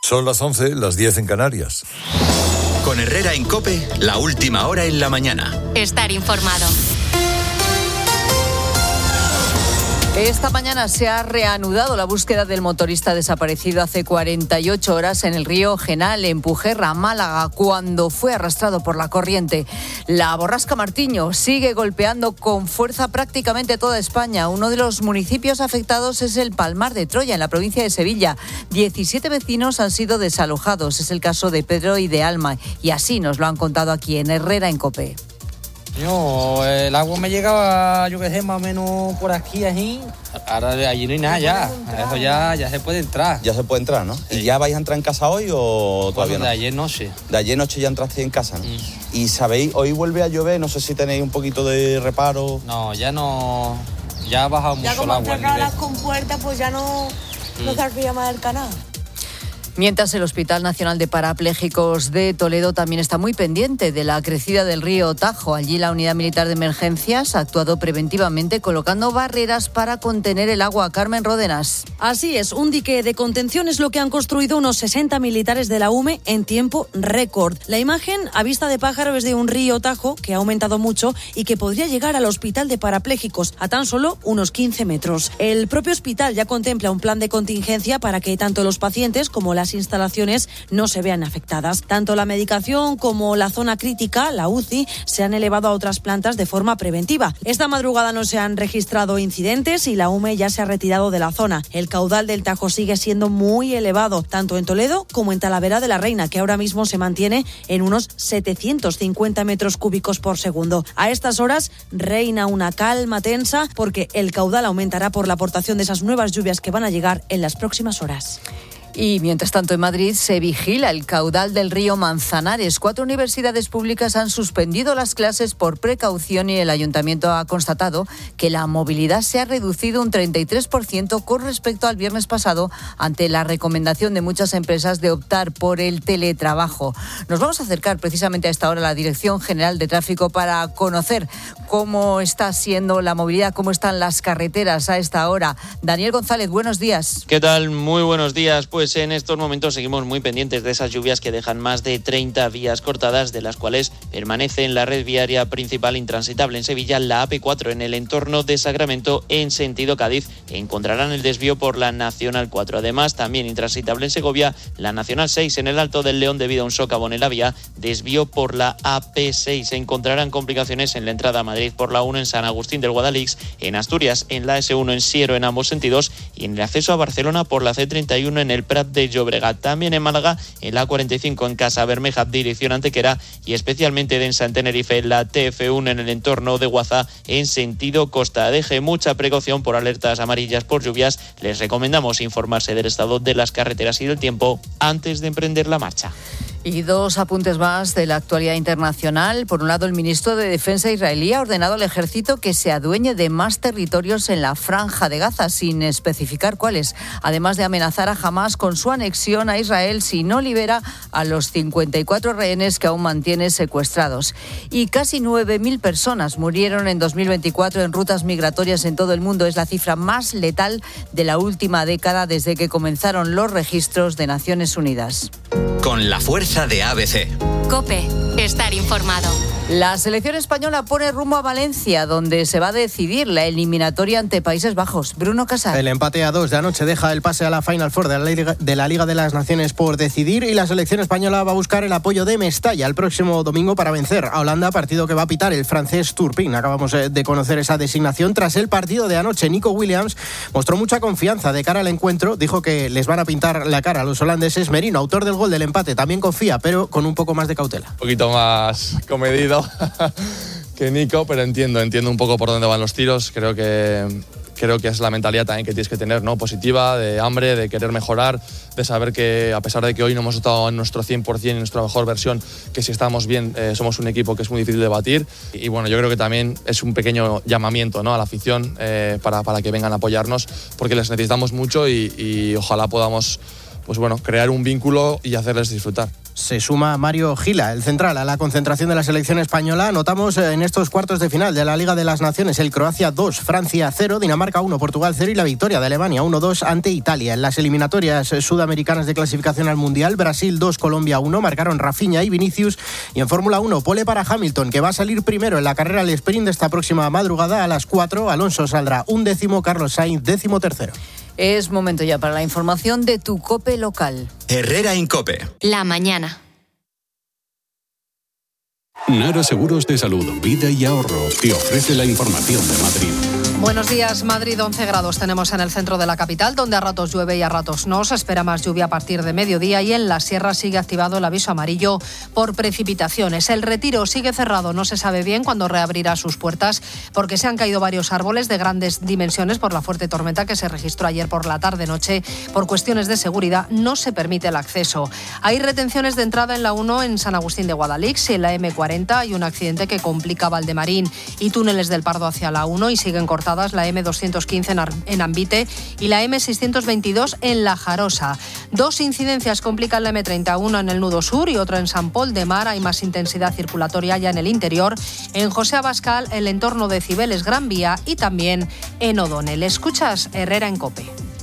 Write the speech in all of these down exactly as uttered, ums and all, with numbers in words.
Son las once, las diez en Canarias. Con Herrera en COPE, la última hora en la mañana. Estar informado. Esta mañana se ha reanudado la búsqueda del motorista desaparecido hace cuarenta y ocho horas en el río Genal, en Pujerra, Málaga, cuando fue arrastrado por la corriente. La borrasca Martiño sigue golpeando con fuerza prácticamente toda España. Uno de los municipios afectados es el Palmar de Troya, en la provincia de Sevilla. diecisiete vecinos han sido desalojados. Es el caso de Pedro y de Alma, y así nos lo han contado aquí en Herrera en COPE. No, el agua me llegaba, yo qué sé, más o menos por aquí, allí. Ahora de allí no hay nada ya. Eso ya, ya se puede entrar. Ya se puede entrar, ¿no? Sí. ¿Y ya vais a entrar en casa hoy o todavía bueno, no? De ayer noche. De ayer noche ya entraste en casa, ¿no? Mm. Y sabéis, hoy vuelve a llover, no sé si tenéis un poquito de reparo. No, ya no, ya ha bajado mucho el agua. Ya como cerrar las compuertas, pues ya no, mm. no se más del canal. Mientras el Hospital Nacional de Parapléjicos de Toledo también está muy pendiente de la crecida del río Tajo. Allí la Unidad Militar de Emergencias ha actuado preventivamente colocando barreras para contener el agua. Carmen Ródenas. Así es, un dique de contención es lo que han construido unos sesenta militares de la U M E en tiempo récord. La imagen a vista de pájaro es de un río Tajo que ha aumentado mucho y que podría llegar al Hospital de Parapléjicos a tan solo unos quince metros. El propio hospital ya contempla un plan de contingencia para que tanto los pacientes como las instalaciones no se vean afectadas. Tanto la medicación como la zona crítica, la U C I, se han elevado a otras plantas de forma preventiva. Esta madrugada no se han registrado incidentes y la U M E ya se ha retirado de la zona. El caudal del Tajo sigue siendo muy elevado, tanto en Toledo como en Talavera de la Reina, que ahora mismo se mantiene en unos setecientos cincuenta metros cúbicos por segundo. A estas horas reina una calma tensa porque el caudal aumentará por la aportación de esas nuevas lluvias que van a llegar en las próximas horas. Y mientras tanto en Madrid se vigila el caudal del río Manzanares. Cuatro universidades públicas han suspendido las clases por precaución y el ayuntamiento ha constatado que la movilidad se ha reducido un treinta y tres por ciento con respecto al viernes pasado ante la recomendación de muchas empresas de optar por el teletrabajo. Nos vamos a acercar precisamente a esta hora a la Dirección General de Tráfico para conocer cómo está siendo la movilidad, cómo están las carreteras a esta hora. Daniel González, buenos días. ¿Qué tal? Muy buenos días. Pues en estos momentos seguimos muy pendientes de esas lluvias que dejan más de treinta vías cortadas, de las cuales permanece en la red viaria principal intransitable en Sevilla la A P cuatro en el entorno de Sacramento en sentido Cádiz. Encontrarán el desvío por la Nacional cuatro. Además, también intransitable en Segovia la Nacional seis en el Alto del León debido a un socavón en la vía, desvío por la A P seis. Encontrarán complicaciones en la entrada a Madrid por la uno en San Agustín del Guadalix, en Asturias en la ese uno en Siero en ambos sentidos y en el acceso a Barcelona por la ce treinta y uno en el Prat de Llobregat. También en Málaga en la A cuarenta y cinco en Casa Bermeja dirección Antequera y especialmente densa en Tenerife en la te efe uno en el entorno de Guaza en sentido costa. Deje mucha precaución por alertas amarillas por lluvias. Les recomendamos informarse del estado de las carreteras y del tiempo antes de emprender la marcha. Y dos apuntes más de la actualidad internacional. Por un lado, el ministro de Defensa israelí ha ordenado al ejército que se adueñe de más territorios en la Franja de Gaza, sin especificar cuáles, además de amenazar a Hamás con su anexión a Israel si no libera a los cincuenta y cuatro rehenes que aún mantiene secuestrados. Y casi nueve mil personas murieron en dos mil veinticuatro en rutas migratorias en todo el mundo. Es la cifra más letal de la última década desde que comenzaron los registros de Naciones Unidas. Con la fuerza de A B C. COPE, estar informado. La selección española pone rumbo a Valencia, donde se va a decidir la eliminatoria ante Países Bajos. Bruno Casal. El empate a dos de anoche deja el pase a la Final Four de la, Liga, de la Liga de las Naciones por decidir y la selección española va a buscar el apoyo de Mestalla el próximo domingo para vencer a Holanda, partido que va a pitar el francés Turpin. Acabamos de conocer esa designación tras el partido de anoche. Nico Williams mostró mucha confianza de cara al encuentro, dijo que les van a pintar la cara a los holandeses. Merino, autor del gol del empate, también confía, pero con un poco más de cautela. Un poquito más comedido que Nico, pero entiendo, entiendo un poco por dónde van los tiros. Creo que, creo que es la mentalidad también que tienes que tener, ¿no? Positiva, de hambre, de querer mejorar, de saber que a pesar de que hoy no hemos estado en nuestro cien por ciento, en nuestra mejor versión, que si estamos bien, eh, somos un equipo que es muy difícil de batir. Y, y bueno, yo creo que también es un pequeño llamamiento, ¿no? A la afición eh, para, para que vengan a apoyarnos, porque les necesitamos mucho y, y ojalá podamos pues bueno, crear un vínculo y hacerles disfrutar. Se suma Mario Gila, el central, a la concentración de la selección española. Notamos en estos cuartos de final de la Liga de las Naciones el Croacia dos, Francia cero, Dinamarca uno, Portugal cero y la victoria de Alemania uno dos ante Italia. En las eliminatorias sudamericanas de clasificación al Mundial, Brasil dos, Colombia uno, marcaron Rafinha y Vinicius. Y en Fórmula uno, pole para Hamilton, que va a salir primero en la carrera al sprint de esta próxima madrugada a las cuatro. Alonso saldrá undécimo, Carlos Sainz décimo tercero. Es momento ya para la información de tu COPE local. Herrera Incope. La mañana. Nara Seguros de Salud, Vida y Ahorro te ofrece la información de Madrid. Buenos días, Madrid, once grados tenemos en el centro de la capital, donde a ratos llueve y a ratos no. Se espera más lluvia a partir de mediodía y en la sierra sigue activado el aviso amarillo por precipitaciones. El Retiro sigue cerrado, no se sabe bien cuándo reabrirá sus puertas porque se han caído varios árboles de grandes dimensiones por la fuerte tormenta que se registró ayer por la tarde-noche. Por cuestiones de seguridad no se permite el acceso. Hay retenciones de entrada en la uno en San Agustín de Guadalix y en la eme cuarenta hay un accidente que complica Valdemarín y túneles del Pardo hacia la uno y siguen cortados la eme doscientos quince en Ambite y la eme seiscientos veintidós en La Jarosa. Dos incidencias complican la eme treinta y uno en el nudo sur y otra en San Pol de Mar. Hay más intensidad circulatoria ya en el interior. En José Abascal, el entorno de Cibeles Gran Vía y también en O'Donnell. Escuchas Herrera en COPE.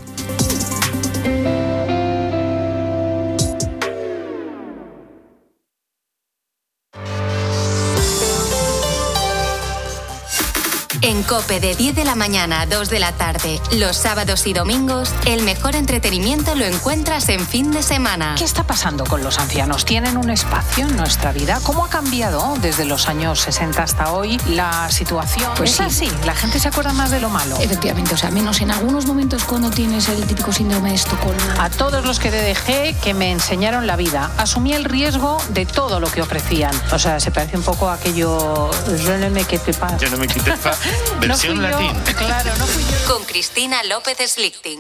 En COPE de diez de la mañana a dos de la tarde, los sábados y domingos, el mejor entretenimiento lo encuentras en fin de semana. ¿Qué está pasando con los ancianos? ¿Tienen un espacio en nuestra vida? ¿Cómo ha cambiado desde los años sesenta hasta hoy la situación? Pues ¿Es sí. así? ¿La gente se acuerda más de lo malo? Efectivamente, o sea, menos en algunos momentos cuando tienes el típico síndrome de Estocolmo. A todos los que D D G, que me enseñaron la vida, asumí el riesgo de todo lo que ofrecían. O sea, se parece un poco a aquello... Je ne me quitte pas. Je ne me quitte pas. Versión no latín. Claro, no fui yo. Con Cristina López Slichting.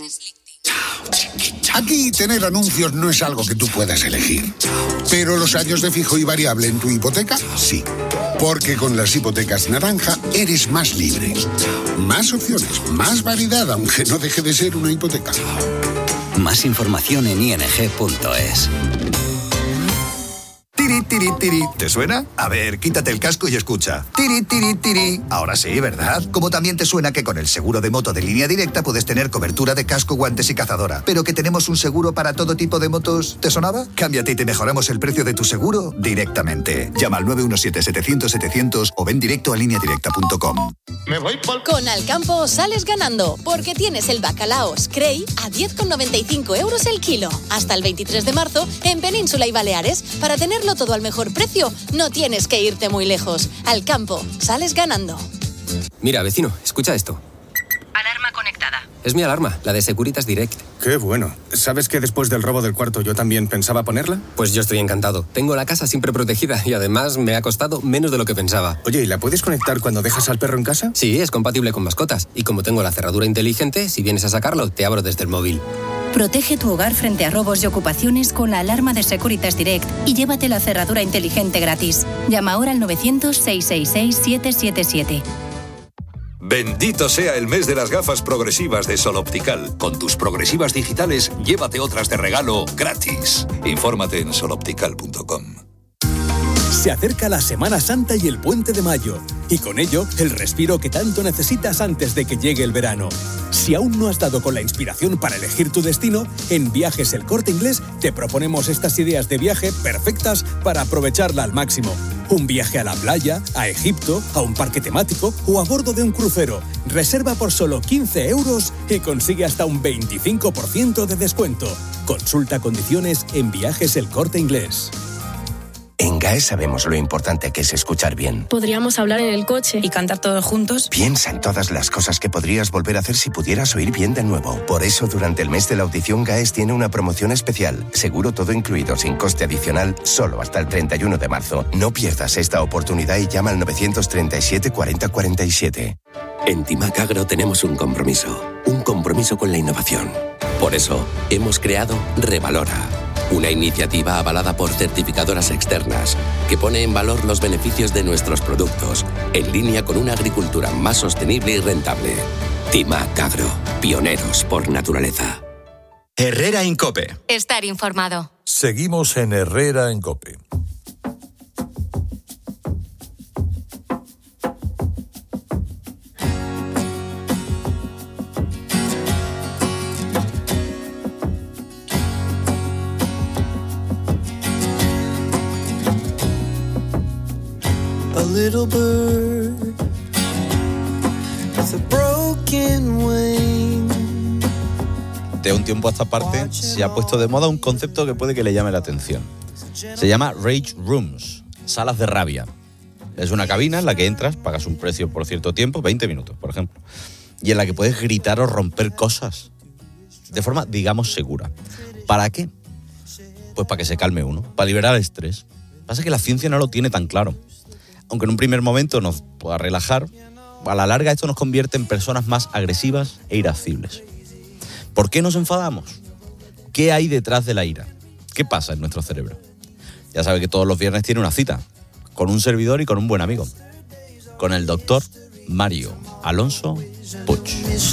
Aquí tener anuncios no es algo que tú puedas elegir. Pero los años de fijo y variable en tu hipoteca, sí. Porque con las hipotecas naranja eres más libre. Más opciones, más variedad, aunque no deje de ser una hipoteca. Más información en i n g punto es. Tiri, tiri, tiri. ¿Te suena? A ver, quítate el casco y escucha. Tiri, tiri, tiri. Ahora sí, ¿verdad? Como también te suena que con el seguro de moto de Línea Directa puedes tener cobertura de casco, guantes y cazadora. Pero que tenemos un seguro para todo tipo de motos. ¿Te sonaba? Cámbiate y te mejoramos el precio de tu seguro directamente. Llama al nueve uno siete, setecientos, setecientos o ven directo a línea directa punto com. Me voy por... Con Alcampo sales ganando, porque tienes el bacalao Scray a diez con noventa y cinco euros el kilo. Hasta el veintitrés de marzo en Península y Baleares. Para tenerlo todo al mejor precio, no tienes que irte muy lejos. Alcampo, sales ganando. Mira, vecino, escucha esto. Alarma conectada. Es mi alarma, la de Securitas Direct. Qué bueno. ¿Sabes que después del robo del cuarto yo también pensaba ponerla? Pues yo estoy encantado. Tengo la casa siempre protegida y además me ha costado menos de lo que pensaba. Oye, ¿y la puedes conectar cuando dejas al perro en casa? Sí, es compatible con mascotas. Y como tengo la cerradura inteligente, si vienes a sacarlo, te abro desde el móvil. Protege tu hogar frente a robos y ocupaciones con la alarma de Securitas Direct y llévate la cerradura inteligente gratis. Llama ahora al novecientos, seiscientos sesenta y seis, setecientos setenta y siete. Bendito sea el mes de las gafas progresivas de Sol Optical. Con tus progresivas digitales, llévate otras de regalo gratis. Infórmate en sol optical punto com. Se acerca la Semana Santa y el Puente de Mayo, y con ello el respiro que tanto necesitas antes de que llegue el verano. Si aún no has dado con la inspiración para elegir tu destino, en Viajes El Corte Inglés te proponemos estas ideas de viaje perfectas para aprovecharla al máximo. Un viaje a la playa, a Egipto, a un parque temático o a bordo de un crucero. Reserva por solo quince euros y consigue hasta un veinticinco por ciento de descuento. Consulta condiciones en Viajes El Corte Inglés. En G A E sabemos lo importante que es escuchar bien. Podríamos hablar en el coche y cantar todos juntos. Piensa en todas las cosas que podrías volver a hacer si pudieras oír bien de nuevo. Por eso, durante el mes de la audición, G A E S tiene una promoción especial. Seguro todo incluido, sin coste adicional, solo hasta el treinta y uno de marzo. No pierdas esta oportunidad y llama al novecientos treinta y siete, cuarenta, cuarenta y siete. En Timac Agro tenemos un compromiso. Un compromiso con la innovación. Por eso, hemos creado Revalora. Una iniciativa avalada por certificadoras externas que pone en valor los beneficios de nuestros productos, en línea con una agricultura más sostenible y rentable. Timac Agro, pioneros por naturaleza. Herrera Incope. Está estar informado. Seguimos en Herrera en COPE. A little bird with a broken wing. De un tiempo a esta parte se ha puesto de moda un concepto que puede que le llame la atención. Se llama Rage Rooms, salas de rabia. Es una cabina en la que entras, pagas un precio por cierto tiempo, veinte minutos, por ejemplo, y en la que puedes gritar o romper cosas de forma, digamos, segura. ¿Para qué? Pues para que se calme uno, para liberar el estrés. Pasa que la ciencia no lo tiene tan claro. Aunque en un primer momento nos pueda relajar, a la larga esto nos convierte en personas más agresivas e irascibles. ¿Por qué nos enfadamos? ¿Qué hay detrás de la ira? ¿Qué pasa en nuestro cerebro? Ya sabe que todos los viernes tiene una cita, con un servidor y con un buen amigo, con el doctor Mario Alonso Puig.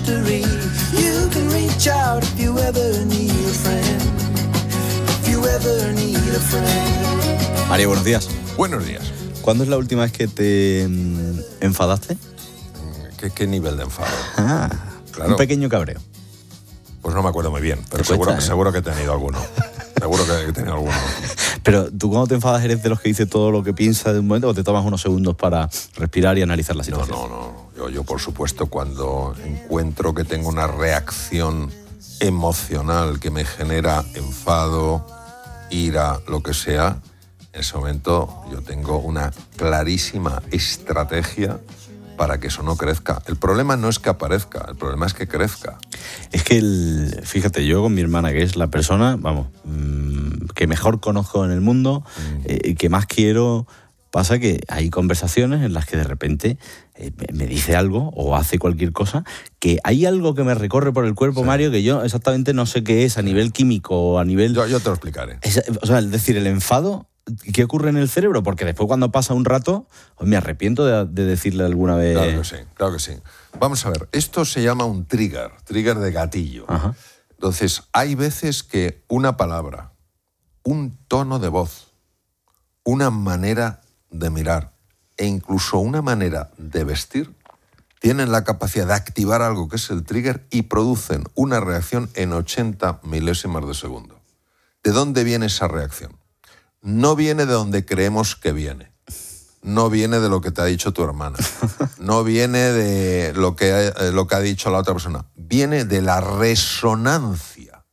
Mario, buenos días. Buenos días. ¿Cuándo es la última vez que te enfadaste? ¿Qué, qué nivel de enfado? Ah, claro. Un pequeño cabreo. Pues no me acuerdo muy bien, pero seguro, cuesta, ¿eh? seguro que he tenido alguno. Seguro que he tenido alguno. Pero tú cuando te enfadas eres de los que dice todo lo que piensa de un momento o te tomas unos segundos para respirar y analizar la situación. No, no, no. Yo, yo por supuesto, cuando encuentro que tengo una reacción emocional que me genera enfado, ira, lo que sea, en ese momento yo tengo una clarísima estrategia para que eso no crezca. El problema no es que aparezca, el problema es que crezca. Es que, el, fíjate, yo con mi hermana, que es la persona, vamos, mmm, que mejor conozco en el mundo, mm. eh, que más quiero, pasa que hay conversaciones en las que de repente eh, me dice algo o hace cualquier cosa, que hay algo que me recorre por el cuerpo, sí. Mario, que yo exactamente no sé qué es a nivel químico o a nivel... Yo, yo te lo explicaré. Es, o sea, es decir, el enfado... ¿Qué ocurre en el cerebro? Porque después cuando pasa un rato, me arrepiento de, de decirle alguna vez... Claro que sí, claro que sí. Vamos a ver, esto se llama un trigger, trigger de gatillo. Ajá. Entonces, hay veces que una palabra, un tono de voz, una manera de mirar e incluso una manera de vestir tienen la capacidad de activar algo que es el trigger y producen una reacción en ochenta milésimas de segundo. ¿De dónde viene esa reacción? No viene de donde creemos que viene. No viene de lo que te ha dicho tu hermana. No viene de lo que, eh, lo que ha dicho la otra persona. Viene de la resonancia.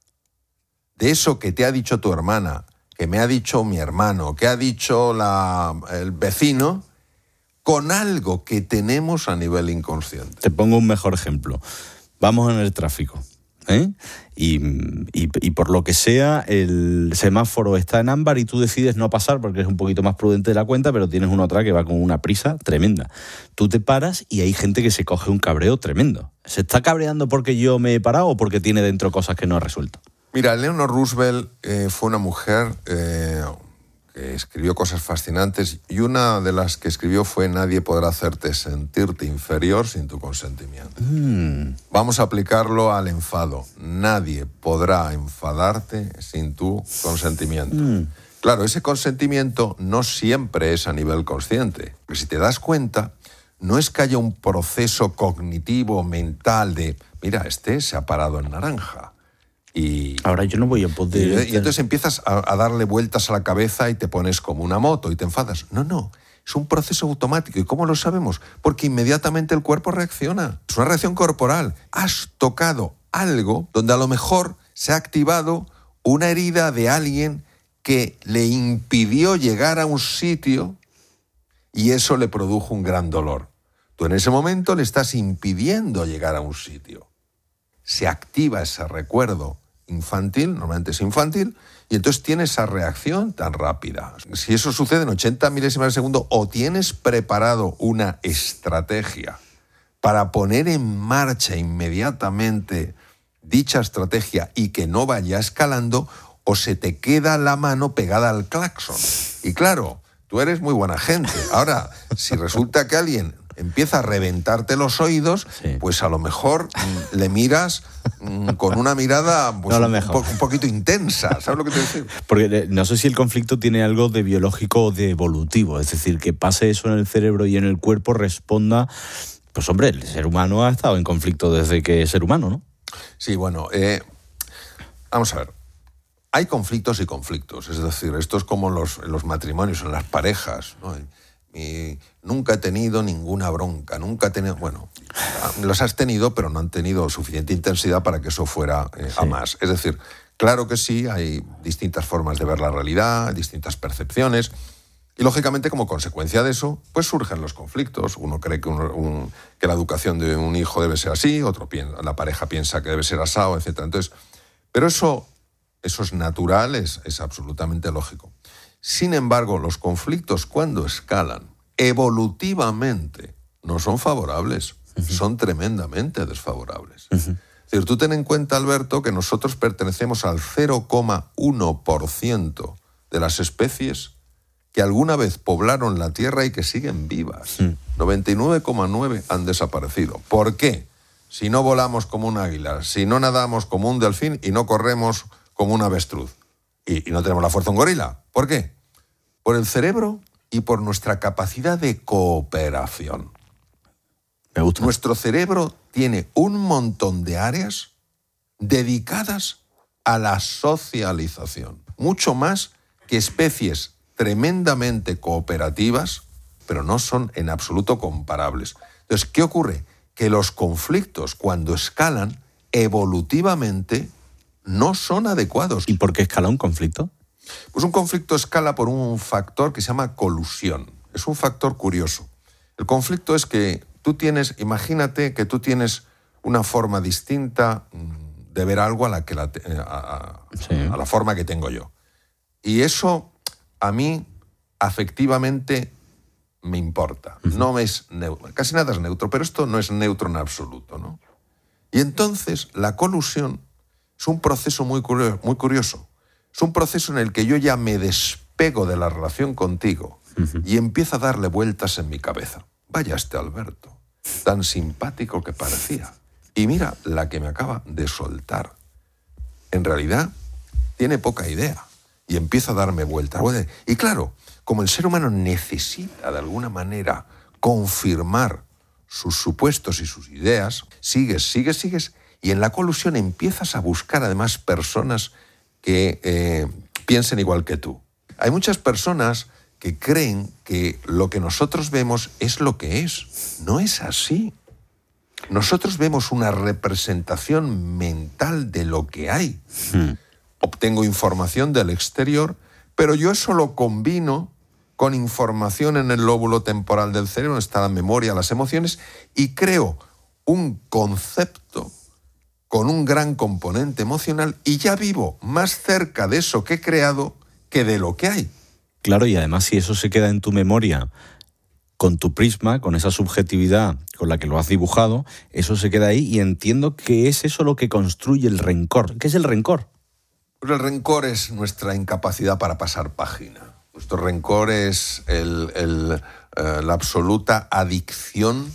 De eso que te ha dicho tu hermana, que me ha dicho mi hermano, que ha dicho la, el vecino, con algo que tenemos a nivel inconsciente. Te pongo un mejor ejemplo. Vamos en el tráfico. ¿Eh? Y, y, y por lo que sea, el semáforo está en ámbar y tú decides no pasar porque eres un poquito más prudente de la cuenta, pero tienes una otra que va con una prisa tremenda. Tú te paras y hay gente que se coge un cabreo tremendo. ¿Se está cabreando porque yo me he parado o porque tiene dentro cosas que no ha resuelto? Mira, Eleanor Roosevelt eh, fue una mujer eh, que escribió cosas fascinantes y una de las que escribió fue: nadie podrá hacerte sentirte inferior sin tu consentimiento. Mm. Vamos a aplicarlo al enfado. Nadie podrá enfadarte sin tu consentimiento. Mm. Claro, ese consentimiento no siempre es a nivel consciente. Pero si te das cuenta, no es que haya un proceso cognitivo, mental de, mira, este se ha parado en naranja. Y ahora yo no voy a poder... Y, y entonces empiezas a, a darle vueltas a la cabeza y te pones como una moto y te enfadas. No, no, es un proceso automático. ¿Y cómo lo sabemos? Porque inmediatamente el cuerpo reacciona. Es una reacción corporal. Has tocado algo donde a lo mejor se ha activado una herida de alguien que le impidió llegar a un sitio y eso le produjo un gran dolor. Tú en ese momento le estás impidiendo llegar a un sitio. Se activa ese recuerdo infantil, normalmente es infantil, y entonces tiene esa reacción tan rápida. Si eso sucede en ochenta milésimas de segundo, o tienes preparado una estrategia para poner en marcha inmediatamente dicha estrategia y que no vaya escalando, o se te queda la mano pegada al claxon. Y claro, tú eres muy buena gente. Ahora, si resulta que alguien empieza a reventarte los oídos, sí. pues a lo mejor mm, le miras mm, con una mirada pues, no un, po- un poquito intensa, ¿sabes lo que te digo? Porque no sé si el conflicto tiene algo de biológico o de evolutivo, es decir, que pase eso en el cerebro y en el cuerpo responda... Pues hombre, el ser humano ha estado en conflicto desde que es ser humano, ¿no? Sí, bueno, eh, vamos a ver. Hay conflictos y conflictos, es decir, esto es como los, en los matrimonios, en las parejas, ¿no? Y nunca he tenido ninguna bronca, nunca he tenido... Bueno, los has tenido, pero no han tenido suficiente intensidad para que eso fuera eh, a Sí. más. Es decir, claro que sí, hay distintas formas de ver la realidad, distintas percepciones... Y, lógicamente, como consecuencia de eso, pues surgen los conflictos. Uno cree que, uno, un, que la educación de un hijo debe ser así, otro piensa, la pareja piensa que debe ser asado, etcétera. Entonces, pero eso, eso es natural, es, es absolutamente lógico. Sin embargo, los conflictos, cuando escalan, evolutivamente, no son favorables, uh-huh. son tremendamente desfavorables. Uh-huh. Es decir, tú ten en cuenta, Alberto, que nosotros pertenecemos al cero coma uno por ciento de las especies que alguna vez poblaron la Tierra y que siguen vivas. Sí. noventa y nueve coma nueve han desaparecido. ¿Por qué? Si no volamos como un águila, si no nadamos como un delfín y no corremos como un avestruz. Y, y no tenemos la fuerza de un gorila. ¿Por qué? Por el cerebro y por nuestra capacidad de cooperación. Me gusta. Nuestro cerebro tiene un montón de áreas dedicadas a la socialización. Mucho más que especies tremendamente cooperativas, pero no son en absoluto comparables. Entonces, ¿qué ocurre? Que los conflictos, cuando escalan, evolutivamente no son adecuados. ¿Y por qué escala un conflicto? Pues un conflicto escala por un factor que se llama colusión. Es un factor curioso. El conflicto es que tú tienes, imagínate que tú tienes una forma distinta de ver algo a la, que la, a, a, sí. a la forma que tengo yo. Y eso... a mí, afectivamente, me importa. Uh-huh. No es neutro. Casi nada es neutro, pero esto no es neutro en absoluto, ¿no? Y entonces, la colusión es un proceso muy curioso, muy curioso. Es un proceso en el que yo ya me despego de la relación contigo uh-huh. y empiezo a darle vueltas en mi cabeza. Vaya este Alberto, tan simpático que parecía. Y mira la que me acaba de soltar. En realidad, tiene poca idea. Y empiezo a darme vueltas. Y claro, como el ser humano necesita de alguna manera confirmar sus supuestos y sus ideas, sigues, sigues, sigues, y en la colusión empiezas a buscar además personas que eh, piensen igual que tú. Hay muchas personas que creen que lo que nosotros vemos es lo que es. No es así. Nosotros vemos una representación mental de lo que hay. Hmm. Obtengo información del exterior, pero yo eso lo combino con información en el lóbulo temporal del cerebro, donde está la memoria, las emociones, y creo un concepto con un gran componente emocional y ya vivo más cerca de eso que he creado que de lo que hay. Claro, y además si eso se queda en tu memoria con tu prisma, con esa subjetividad con la que lo has dibujado, eso se queda ahí y entiendo que es eso lo que construye el rencor. ¿Qué es el rencor? Pues el rencor es nuestra incapacidad para pasar página. Nuestro rencor es el, el, eh, la absoluta adicción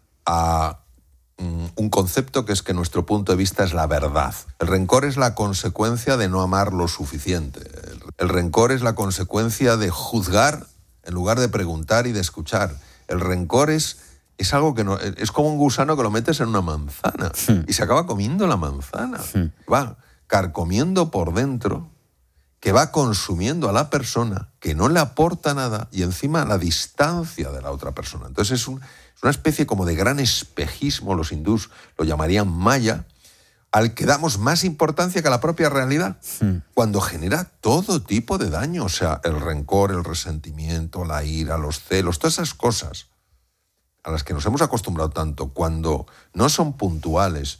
a mm, un concepto que es que nuestro punto de vista es la verdad. El rencor es la consecuencia de no amar lo suficiente. El, el rencor es la consecuencia de juzgar en lugar de preguntar y de escuchar. El rencor es, es algo que no, es como un gusano que lo metes en una manzana sí. y se acaba comiendo la manzana. Sí. Va carcomiendo por dentro, que va consumiendo a la persona, que no le aporta nada y encima la distancia de la otra persona. Entonces es, un, es una especie como de gran espejismo, los hindús lo llamarían maya, al que damos más importancia que a la propia realidad, sí. cuando genera todo tipo de daño, o sea, el rencor, el resentimiento, la ira, los celos, todas esas cosas a las que nos hemos acostumbrado tanto, cuando no son puntuales,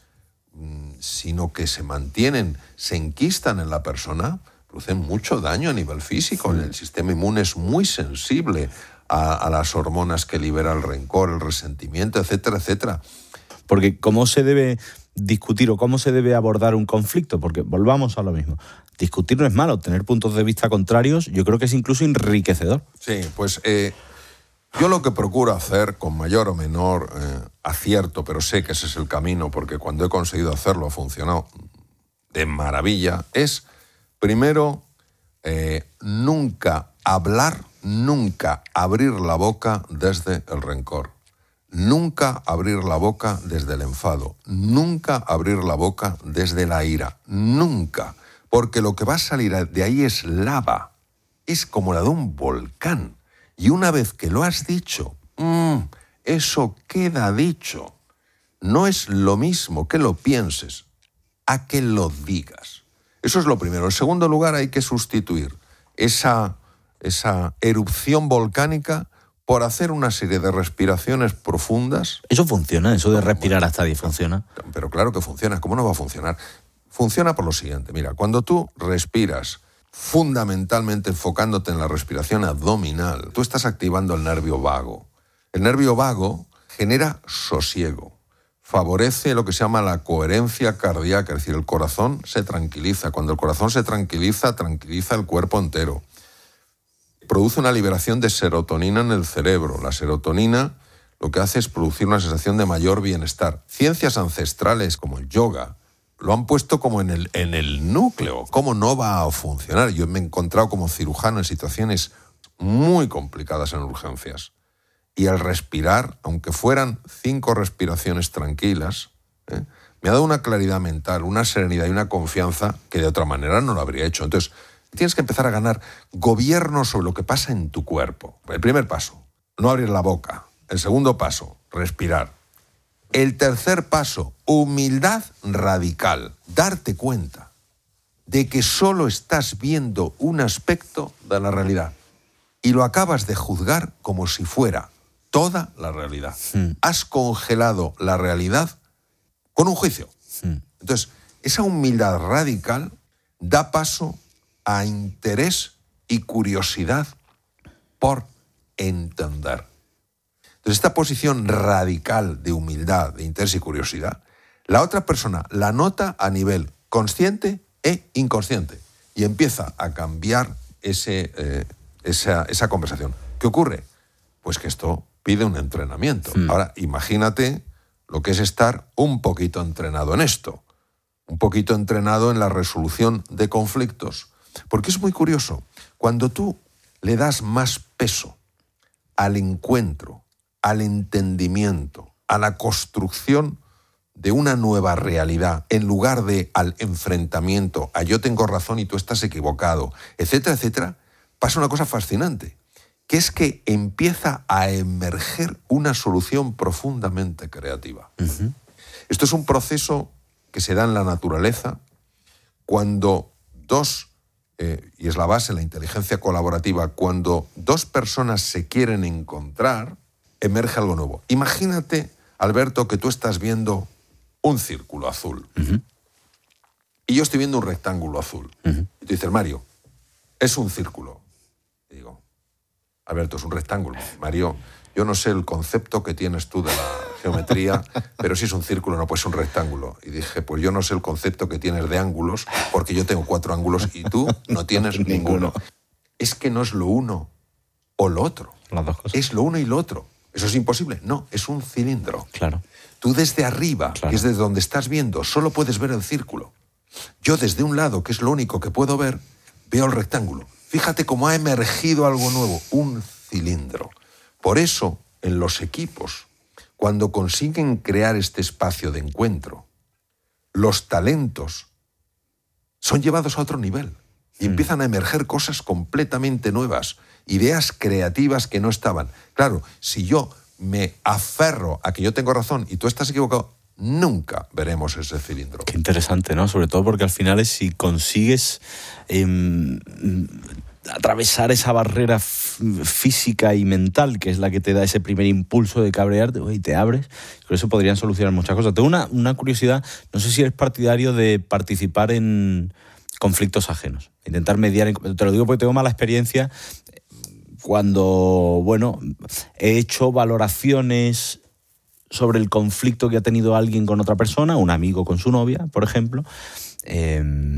sino que se mantienen, se enquistan en la persona, producen mucho daño a nivel físico. Sí. El sistema inmune es muy sensible a, a las hormonas que libera el rencor, el resentimiento, etcétera, etcétera. Porque ¿cómo se debe discutir o cómo se debe abordar un conflicto? Porque volvamos a lo mismo. Discutir no es malo, tener puntos de vista contrarios yo creo que es incluso enriquecedor. Sí, pues... Eh, Yo lo que procuro hacer, con mayor o menor eh, acierto, pero sé que ese es el camino, porque cuando he conseguido hacerlo ha funcionado de maravilla, es, primero, eh, nunca hablar, nunca abrir la boca desde el rencor. Nunca abrir la boca desde el enfado, nunca abrir la boca desde la ira, nunca, porque lo que va a salir de ahí es lava, es como la de un volcán, y una vez que lo has dicho, mmm, eso queda dicho. No es lo mismo que lo pienses a que lo digas. Eso es lo primero. En segundo lugar, hay que sustituir esa, esa erupción volcánica por hacer una serie de respiraciones profundas. Eso funciona, eso de respirar hasta diez funciona. Pero claro que funciona, ¿cómo no va a funcionar? Funciona por lo siguiente, mira, cuando tú respiras fundamentalmente enfocándote en la respiración abdominal, tú estás activando el nervio vago. El nervio vago genera sosiego, favorece lo que se llama la coherencia cardíaca, es decir, el corazón se tranquiliza. Cuando el corazón se tranquiliza, tranquiliza el cuerpo entero. Produce una liberación de serotonina en el cerebro. La serotonina lo que hace es producir una sensación de mayor bienestar. Ciencias ancestrales como el yoga lo han puesto como en el, en el núcleo. ¿Cómo no va a funcionar? Yo me he encontrado como cirujano en situaciones muy complicadas en urgencias. Y al respirar, aunque fueran cinco respiraciones tranquilas, ¿eh? me ha dado una claridad mental, una serenidad y una confianza que de otra manera no lo habría hecho. Entonces, tienes que empezar a ganar gobierno sobre lo que pasa en tu cuerpo. El primer paso, no abrir la boca. El segundo paso, respirar. El tercer paso, humildad radical. Darte cuenta de que solo estás viendo un aspecto de la realidad y lo acabas de juzgar como si fuera toda la realidad. Mm. Has congelado la realidad con un juicio. Mm. Entonces, esa humildad radical da paso a interés y curiosidad por entender. Entonces, esta posición radical de humildad, de interés y curiosidad, la otra persona la nota a nivel consciente e inconsciente y empieza a cambiar ese, eh, esa, esa conversación. ¿Qué ocurre? Pues que esto pide un entrenamiento. Mm. Ahora, imagínate lo que es estar un poquito entrenado en esto, un poquito entrenado en la resolución de conflictos. Porque es muy curioso, cuando tú le das más peso al encuentro, al entendimiento, a la construcción de una nueva realidad, en lugar de al enfrentamiento, a yo tengo razón y tú estás equivocado, etcétera, etcétera, pasa una cosa fascinante, que es que empieza a emerger una solución profundamente creativa. Uh-huh. Esto es un proceso que se da en la naturaleza cuando dos... Eh, y es la base de la inteligencia colaborativa, cuando dos personas se quieren encontrar, emerge algo nuevo. Imagínate, Alberto, que tú estás viendo un círculo azul. Uh-huh. Y yo estoy viendo un rectángulo azul. Uh-huh. Y tú dices, Mario, es un círculo. Y digo, Alberto, es un rectángulo. Mario, yo no sé el concepto que tienes tú de la geometría, pero si es un círculo, no, pues es un rectángulo. Y dije, pues yo no sé el concepto que tienes de ángulos, porque yo tengo cuatro ángulos y tú no tienes ninguno. Es que no es lo uno o lo otro. Las dos cosas. Es lo uno y lo otro. ¿Eso es imposible? No, es un cilindro. Claro. Tú desde arriba, claro, que es desde donde estás viendo, solo puedes ver el círculo. Yo desde un lado, que es lo único que puedo ver, veo el rectángulo. Fíjate cómo ha emergido algo nuevo, un cilindro. Por eso, en los equipos, cuando consiguen crear este espacio de encuentro, los talentos son llevados a otro nivel y mm. empiezan a emerger cosas completamente nuevas, ideas creativas que no estaban. Claro, si yo me aferro a que yo tengo razón y tú estás equivocado, nunca veremos ese cilindro. Qué interesante, ¿no? Sobre todo porque al final es si consigues eh, atravesar esa barrera f- física y mental, que es la que te da ese primer impulso de cabrearte, y te abres, con eso podrían solucionar muchas cosas. Tengo una, una curiosidad, no sé si eres partidario de participar en conflictos ajenos, intentar mediar, en, te lo digo porque tengo mala experiencia cuando, bueno, he hecho valoraciones sobre el conflicto que ha tenido alguien con otra persona, un amigo con su novia, por ejemplo, eh,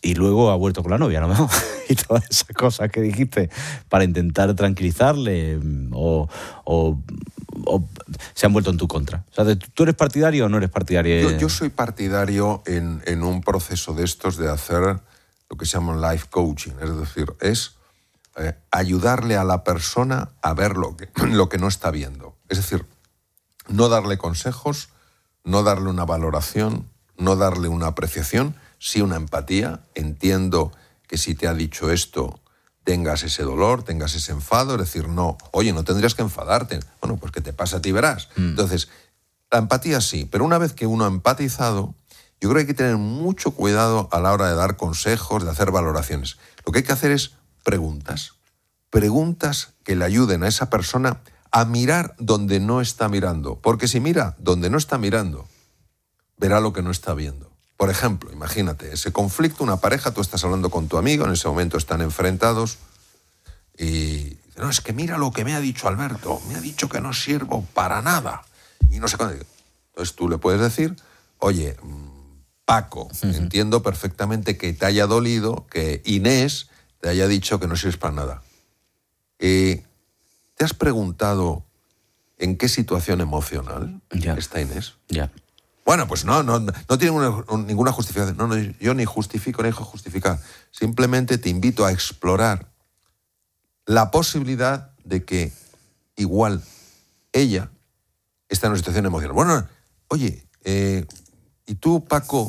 y luego ha vuelto con la novia, a lo mejor. Y todas esas cosas que dijiste para intentar tranquilizarle o, o, o se han vuelto en tu contra. O sea, ¿tú eres partidario o no eres partidario? Yo, yo soy partidario en, en un proceso de estos de hacer lo que se llama life coaching. Es decir, es eh, ayudarle a la persona a ver lo que, lo que no está viendo. Es decir, no darle consejos, no darle una valoración, no darle una apreciación, sí una empatía. Entiendo que si te ha dicho esto, tengas ese dolor, tengas ese enfado, es decir, no, oye, no tendrías que enfadarte. Bueno, pues que te pasa a ti, verás. Mm. Entonces, la empatía sí, pero una vez que uno ha empatizado, yo creo que hay que tener mucho cuidado a la hora de dar consejos, de hacer valoraciones. Lo que hay que hacer es preguntas. Preguntas que le ayuden a esa persona a mirar donde no está mirando. Porque si mira donde no está mirando, verá lo que no está viendo. Por ejemplo, imagínate, ese conflicto, una pareja, tú estás hablando con tu amigo, en ese momento están enfrentados y... No, es que mira lo que me ha dicho Alberto, me ha dicho que no sirvo para nada. Y no sé cuándo. Entonces tú le puedes decir, oye, Paco, uh-huh. entiendo perfectamente que te haya dolido, que Inés te haya dicho que no sirves para nada. Eh, ¿Te has preguntado en qué situación emocional ya. está Inés? Ya. Bueno, pues no, no, no tiene una, ninguna justificación. No, no, yo ni justifico ni dejo justificar. Simplemente te invito a explorar la posibilidad de que igual ella está en una situación emocional. Bueno, oye, eh, ¿y tú, Paco,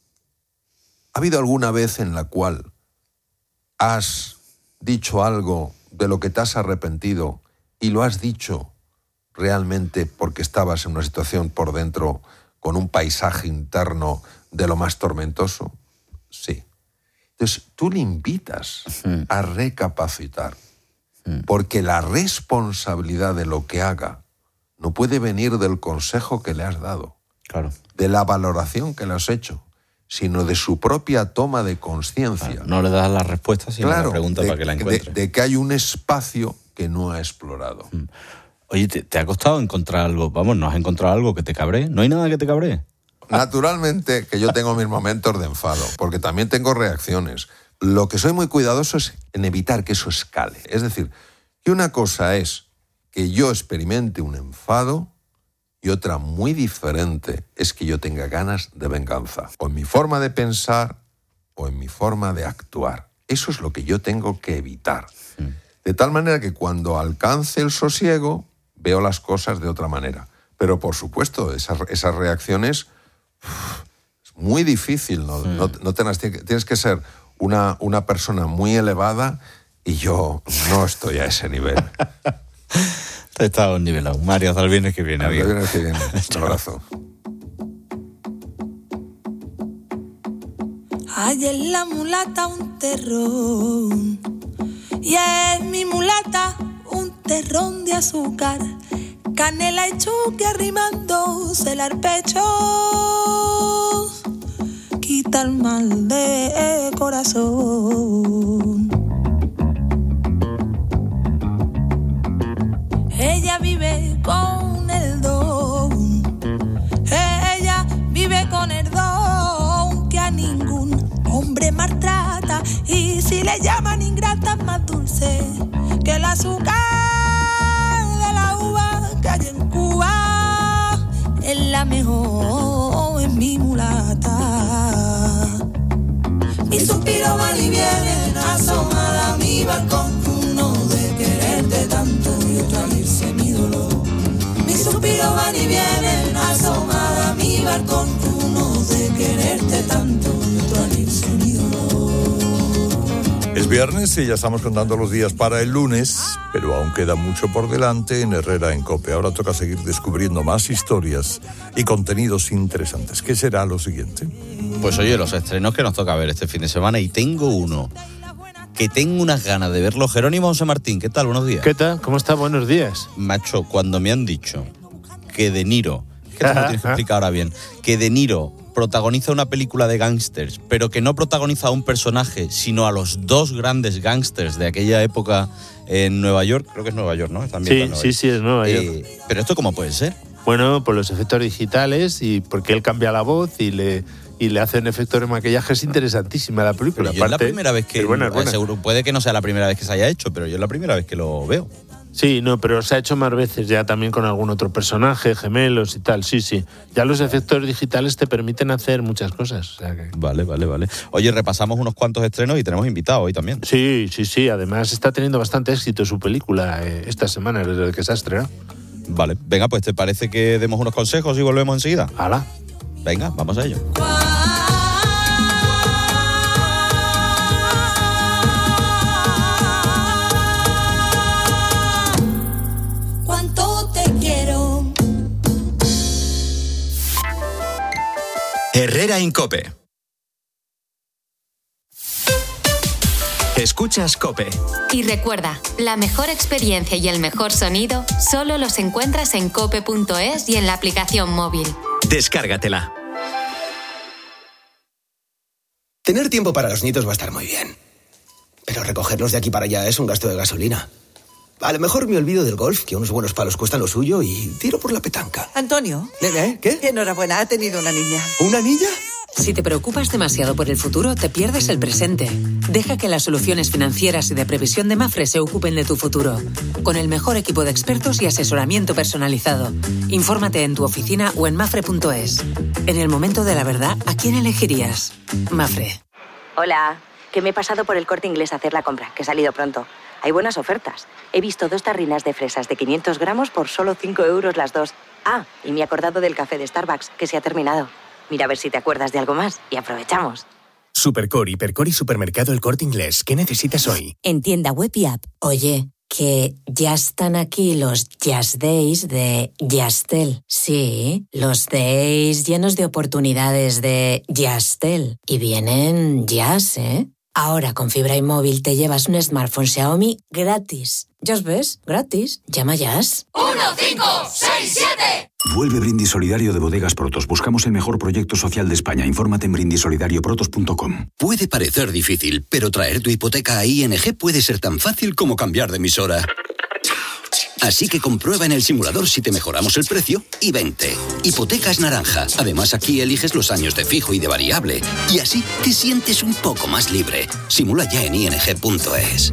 ha habido alguna vez en la cual has dicho algo de lo que te has arrepentido y lo has dicho realmente porque estabas en una situación por dentro con un paisaje interno de lo más tormentoso? Sí. Entonces, tú le invitas uh-huh. a recapacitar, uh-huh. porque la responsabilidad de lo que haga no puede venir del consejo que le has dado, claro. de la valoración que le has hecho, sino de su propia toma de conciencia. Claro, no le das la respuesta, sino claro, la pregunta de, para que la encuentre. De, de que hay un espacio que no ha explorado. Uh-huh. Oye, ¿te, ¿te ha costado encontrar algo? Vamos, ¿no has encontrado algo que te cabree? ¿No hay nada que te cabree? Naturalmente que yo tengo mis momentos de enfado, porque también tengo reacciones. Lo que soy muy cuidadoso es en evitar que eso escale. Es decir, que una cosa es que yo experimente un enfado y otra muy diferente es que yo tenga ganas de venganza. O en mi forma de pensar o en mi forma de actuar. Eso es lo que yo tengo que evitar. Mm. De tal manera que cuando alcance el sosiego, veo las cosas de otra manera. Pero, por supuesto, esas, esas reacciones uf, es muy difícil. ¿no? Mm. No, no tengas, tienes que ser una, una persona muy elevada y yo no estoy a ese nivel. Te estás nivelado. Mario, hasta el viernes que viene. Hasta el viernes que viene. Un abrazo. Ay, es la mulata un terrón. Y es mi mulata un terrón de azúcar, canela y chuque arrimándose al pecho, quita el mal de corazón. Ella vive con el don, ella vive con el don que a ningún hombre maltrata, y si le llaman ingrata más dulce que el azúcar de la uva que hay en Cuba, es la mejor, es mi mulata. Mi suspiro van y vienen asomada a mi balcón, uno de quererte tanto y otro al irse mi dolor. Mi suspiro van y vienen asomada a mi balcón, uno de quererte tanto y otro al irse mi dolor. Es viernes y ya estamos contando los días para el lunes, pero aún queda mucho por delante en Herrera en COPE. Ahora toca seguir descubriendo más historias y contenidos interesantes. ¿Qué será lo siguiente? Pues oye, los estrenos que nos toca ver este fin de semana, y tengo uno que tengo unas ganas de verlo. Jerónimo José Martín, ¿qué tal? Buenos días. ¿Qué tal? ¿Cómo está? Buenos días. Macho, cuando me han dicho que De Niro, que te lo tienes que explicar ahora bien, que De Niro protagoniza una película de gángsters, pero que no protagoniza a un personaje, sino a los dos grandes gángsters de aquella época en Nueva York. Creo que es Nueva York, ¿no? Sí, sí, sí, es Nueva York. Eh, pero ¿esto cómo puede ser? Bueno, por los efectos digitales y porque él cambia la voz y le y le hacen efectos de maquillaje. Es interesantísima la película. Pero yo aparte, es la primera vez que... es buena, es buena. Seguro, puede que no sea la primera vez que se haya hecho, pero yo es la primera vez que lo veo. Sí, no, pero se ha hecho más veces ya también con algún otro personaje, gemelos y tal, sí, sí. Ya los efectos digitales te permiten hacer muchas cosas. O sea que... Vale, vale, vale. Oye, repasamos unos cuantos estrenos y tenemos invitados hoy también. Sí, sí, sí. Además está teniendo bastante éxito su película eh, esta semana, desde que se ha estrenado. Vale, venga, pues ¿te parece que demos unos consejos y volvemos enseguida? ¡Hala! Venga, vamos a ello. Herrera Incope. Escuchas Cope. Y recuerda, la mejor experiencia y el mejor sonido solo los encuentras en cope punto es y en la aplicación móvil. Descárgatela. Tener tiempo para los nietos va a estar muy bien. Pero recogerlos de aquí para allá es un gasto de gasolina. A lo mejor me olvido del golf, que unos buenos palos cuestan lo suyo, y tiro por la petanca. Antonio. ¿Eh? ¿Qué? Enhorabuena, ha tenido una niña. ¿Una niña? Si te preocupas demasiado por el futuro, te pierdes el presente. Deja que las soluciones financieras y de previsión de Mapfre se ocupen de tu futuro. Con el mejor equipo de expertos y asesoramiento personalizado. Infórmate en tu oficina o en mafre punto es. En el momento de la verdad, ¿a quién elegirías? Mapfre. Hola, que me he pasado por el Corte Inglés a hacer la compra, que he salido pronto. Hay buenas ofertas. He visto dos tarrinas de fresas de quinientos gramos por solo cinco euros las dos. Ah, y me he acordado del café de Starbucks, que se ha terminado. Mira a ver si te acuerdas de algo más y aprovechamos. Supercore, Hipercor y Supermercado El Corte Inglés. ¿Qué necesitas hoy? En tienda web y app. Oye, que ya están aquí los Jazz Days de Yastel. Sí, los days llenos de oportunidades de Yastel. Y vienen Jazz, ¿eh? Ahora con fibra y móvil te llevas un smartphone Xiaomi gratis. ¿Ya ves? Gratis. Llama Jazz. uno cinco seis siete. Vuelve Brindis Solidario de Bodegas Protos. Buscamos el mejor proyecto social de España. Infórmate en brindis solidario protos punto com. Puede parecer difícil, pero traer tu hipoteca a I N G puede ser tan fácil como cambiar de emisora. Así que comprueba en el simulador si te mejoramos el precio y vente. Hipotecas Naranja. Además, aquí eliges los años de fijo y de variable. Y así te sientes un poco más libre. Simula ya en i n g punto es.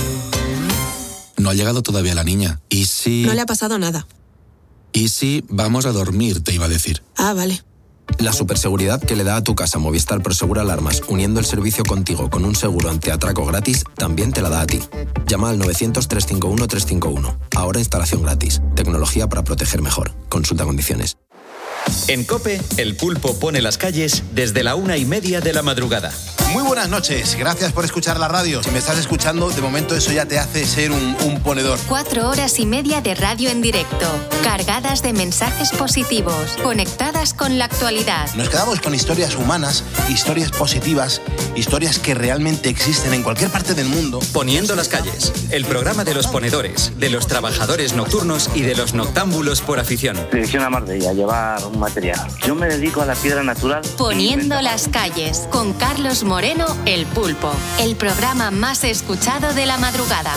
No ha llegado todavía la niña. ¿Y si...? No le ha pasado nada. ¿Y si vamos a dormir, te iba a decir? Ah, vale. La superseguridad que le da a tu casa Movistar Prosegur Alarmas, uniendo el servicio contigo con un seguro antiatraco gratis, también te la da a ti. Llama al novecientos, trescientos cincuenta y uno, trescientos cincuenta y uno. Ahora instalación gratis. Tecnología para proteger mejor. Consulta condiciones. En COPE, el pulpo pone las calles desde la una y media de la madrugada. Muy buenas noches, gracias por escuchar la radio. Si me estás escuchando, de momento eso ya te hace ser un, un ponedor. Cuatro horas y media de radio en directo, cargadas de mensajes positivos, conectadas con la actualidad. Nos quedamos con historias humanas, historias positivas, historias que realmente existen en cualquier parte del mundo. Poniendo las calles, el programa de los ponedores, de los trabajadores nocturnos y de los noctámbulos por afición. Dirección a Marbella, llevar un material. Yo me dedico a la piedra natural. Poniendo las calles, con Carlos Moreno, El Pulpo, el programa más escuchado de la madrugada.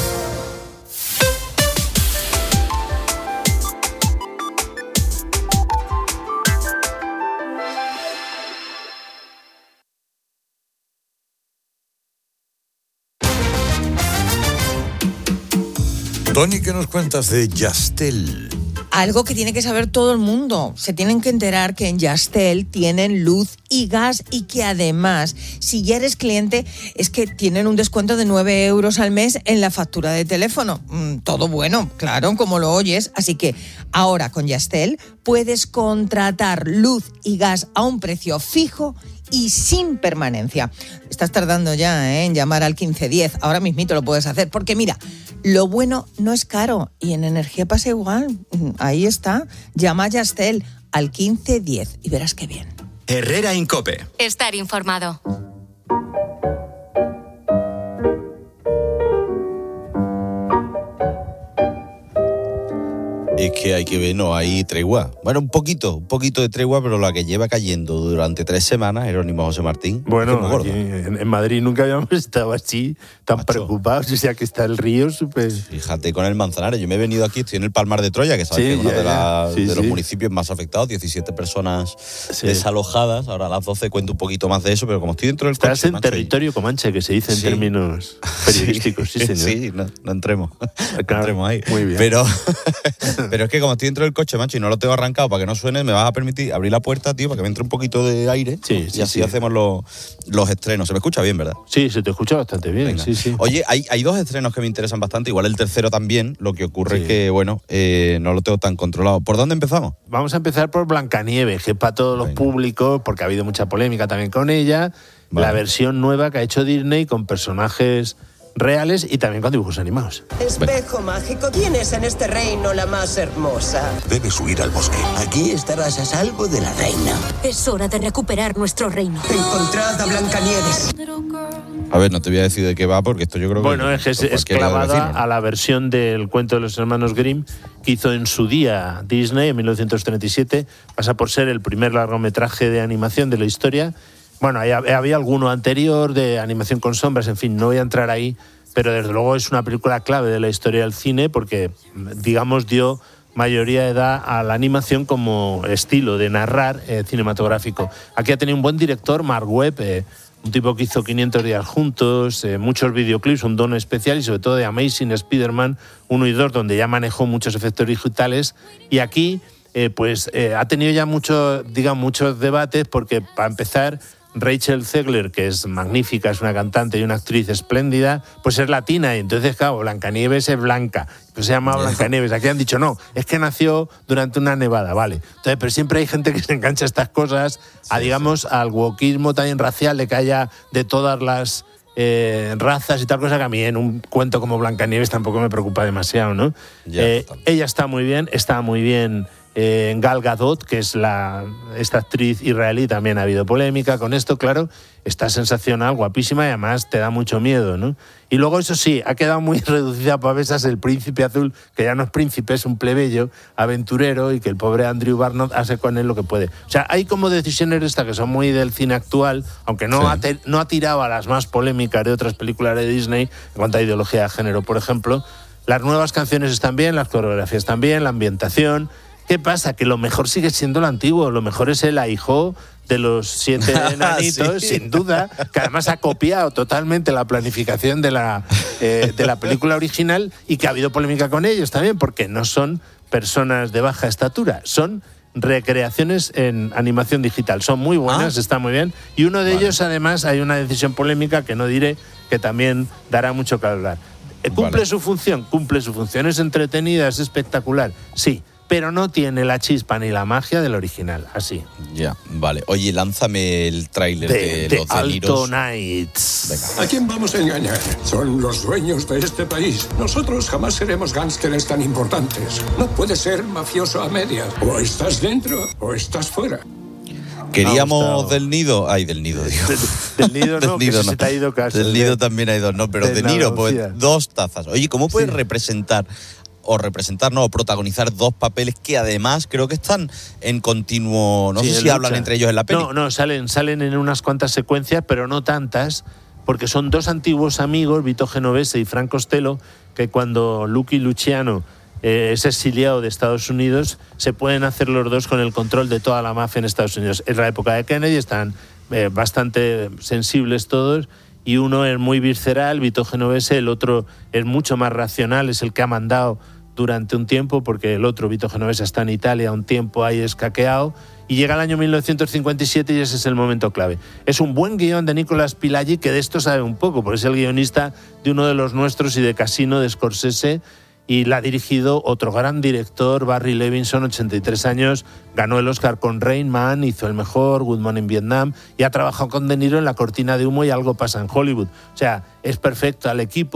Tony, ¿qué nos cuentas de Yastel? Algo que tiene que saber todo el mundo. Se tienen que enterar que en Yastel tienen luz y gas y que además, si ya eres cliente, es que tienen un descuento de nueve euros al mes en la factura de teléfono. Mm, todo bueno, claro, como lo oyes. Así que ahora con Yastel puedes contratar luz y gas a un precio fijo y sin permanencia. Estás tardando ya ¿eh? en llamar al quince diez. Ahora mismito lo puedes hacer. Porque mira, lo bueno no es caro. Y en energía pasa igual. Ahí está. Llama a Yastel al quince diez y verás qué bien. Herrera Incope. Estar informado. es que hay que ver, no hay tregua. Bueno, un poquito, un poquito de tregua, pero la que lleva cayendo durante tres semanas, Jerónimo José Martín. Bueno, aquí en, en Madrid nunca habíamos estado así, tan Macho. preocupados, o sea que está el río súper... Fíjate, con el Manzanares, yo me he venido aquí, estoy en el Palmar de Troya, que sabes sí, que es uno de, la, sí, de sí. los municipios más afectados, diecisiete personas sí. desalojadas, ahora a las doce cuento un poquito más de eso, pero como estoy dentro del Estás coche... Estás en macho, territorio comanche, que se dice en sí. términos periodísticos, sí, sí señor. Sí, no, no entremos, claro, no entremos ahí. Muy bien. Pero, pero es que como estoy dentro del coche, macho, y no lo tengo arrancado para que no suene, me vas a permitir abrir la puerta, tío, para que me entre un poquito de aire. Sí, sí, y así sí. hacemos los, los estrenos. Se me escucha bien, ¿verdad? Sí, se te escucha bastante bien. Sí, sí. Oye, hay, hay dos estrenos que me interesan bastante, igual el tercero también. Lo que ocurre sí. es que, bueno, eh, no lo tengo tan controlado. ¿Por dónde empezamos? Vamos a empezar por Blancanieves, que es para todos los Venga. públicos, porque ha habido mucha polémica también con ella. Vale. La versión nueva que ha hecho Disney con personajes reales y también con dibujos animados. Espejo mágico, ¿quién es en este reino la más hermosa? Debes huir al bosque. Aquí estarás a salvo de la reina. Es hora de recuperar nuestro reino. Encontrad a Blancanieves. A ver, no te voy a decir de qué va, porque esto yo creo que... Bueno, es, es, es clavada a la versión del cuento de los hermanos Grimm que hizo en su día Disney en mil novecientos treinta y siete. Pasa por ser el primer largometraje de animación de la historia. Bueno, había alguno anterior de animación con sombras, en fin, no voy a entrar ahí, pero desde luego es una película clave de la historia del cine porque, digamos, dio mayoría de edad a la animación como estilo de narrar eh, cinematográfico. Aquí ha tenido un buen director, Mark Webb, eh, un tipo que hizo quinientos días juntos, eh, muchos videoclips, un don especial y sobre todo de Amazing Spider-Man uno y dos, donde ya manejó muchos efectos digitales. Y aquí, eh, pues, eh, ha tenido ya mucho, digamos, muchos debates porque, para empezar, Rachel Zegler, que es magnífica, es una cantante y una actriz espléndida, pues es latina y entonces, claro, Blancanieves es blanca, pues se llama Blancanieves. Aquí han dicho, no, es que nació durante una nevada, vale. Entonces, pero siempre hay gente que se engancha a estas cosas, a, digamos, al wokismo también racial, de que haya de todas las eh, razas y tal cosa, que a mí en un cuento como Blancanieves tampoco me preocupa demasiado, ¿no? Ya, eh, ella está muy bien, está muy bien... Eh, Gal Gadot, que es la, esta actriz israelí, también ha habido polémica con esto, claro, está sensacional, guapísima y además te da mucho miedo, ¿no? Y luego, eso sí, ha quedado muy reducida a pavesas el príncipe azul, que ya no es príncipe, es un plebeyo aventurero y que el pobre Andrew Barnott hace con él lo que puede. O sea, hay como decisiones estas que son muy del cine actual, aunque no, sí. ha, te, no ha tirado a las más polémicas de otras películas de Disney, en cuanto a ideología de género, por ejemplo. Las nuevas canciones están bien, las coreografías están bien, la ambientación... ¿Qué pasa? Que lo mejor sigue siendo lo antiguo, lo mejor es el ahijó de los siete enanitos, sí. sin duda, que además ha copiado totalmente la planificación de la, eh, de la película original y que ha habido polémica con ellos también, porque no son personas de baja estatura, son recreaciones en animación digital. Son muy buenas, ah. están muy bien, y uno de vale. ellos, además, hay una decisión polémica que no diré, que también dará mucho que hablar. ¿Cumple vale. su función? Cumple su función. ¿Es entretenida? ¿Es espectacular? Sí. Pero no tiene la chispa ni la magia del original, así. Ya, vale. Oye, lánzame el tráiler de, de, de Los Alto Deniros. Nights. Venga. ¿A quién vamos a engañar? Son los dueños de este país. Nosotros jamás seremos gángsteres tan importantes. No puedes ser mafioso a media. O estás dentro o estás fuera. Queríamos del Nido, ay, del Nido, digo. De, del Nido no, del nido, que no. Se te ha ido casi. Del Nido también hay dos, no, pero de, de Niro, pues dos tazas. Oye, ¿cómo puedes sí. representar o representar, no, o protagonizar dos papeles que además creo que están en continuo, no sí, sé si lucha. hablan entre ellos en la peli? No, no, salen, salen en unas cuantas secuencias, pero no tantas, porque son dos antiguos amigos, Vito Genovese y Frank Costello, que cuando Lucky Luciano eh, es exiliado de Estados Unidos, se pueden hacer los dos con el control de toda la mafia en Estados Unidos. Es la época de Kennedy, están eh, bastante sensibles todos, y uno es muy visceral, Vito Genovese, el otro es mucho más racional, es el que ha mandado durante un tiempo, porque el otro, Vito Genovese, está en Italia un tiempo ahí escaqueado, y llega el año mil novecientos cincuenta y siete y ese es el momento clave. Es un buen guión de Nicolas Pileggi, que de esto sabe un poco, porque es el guionista de uno de los nuestros y de Casino, de Scorsese, y la ha dirigido otro gran director, Barry Levinson, ochenta y tres años, ganó el Oscar con Rain Man, hizo El Mejor, Good Morning Vietnam, y ha trabajado con De Niro en La Cortina de Humo y Algo pasa en Hollywood. O sea, es perfecto al equipo.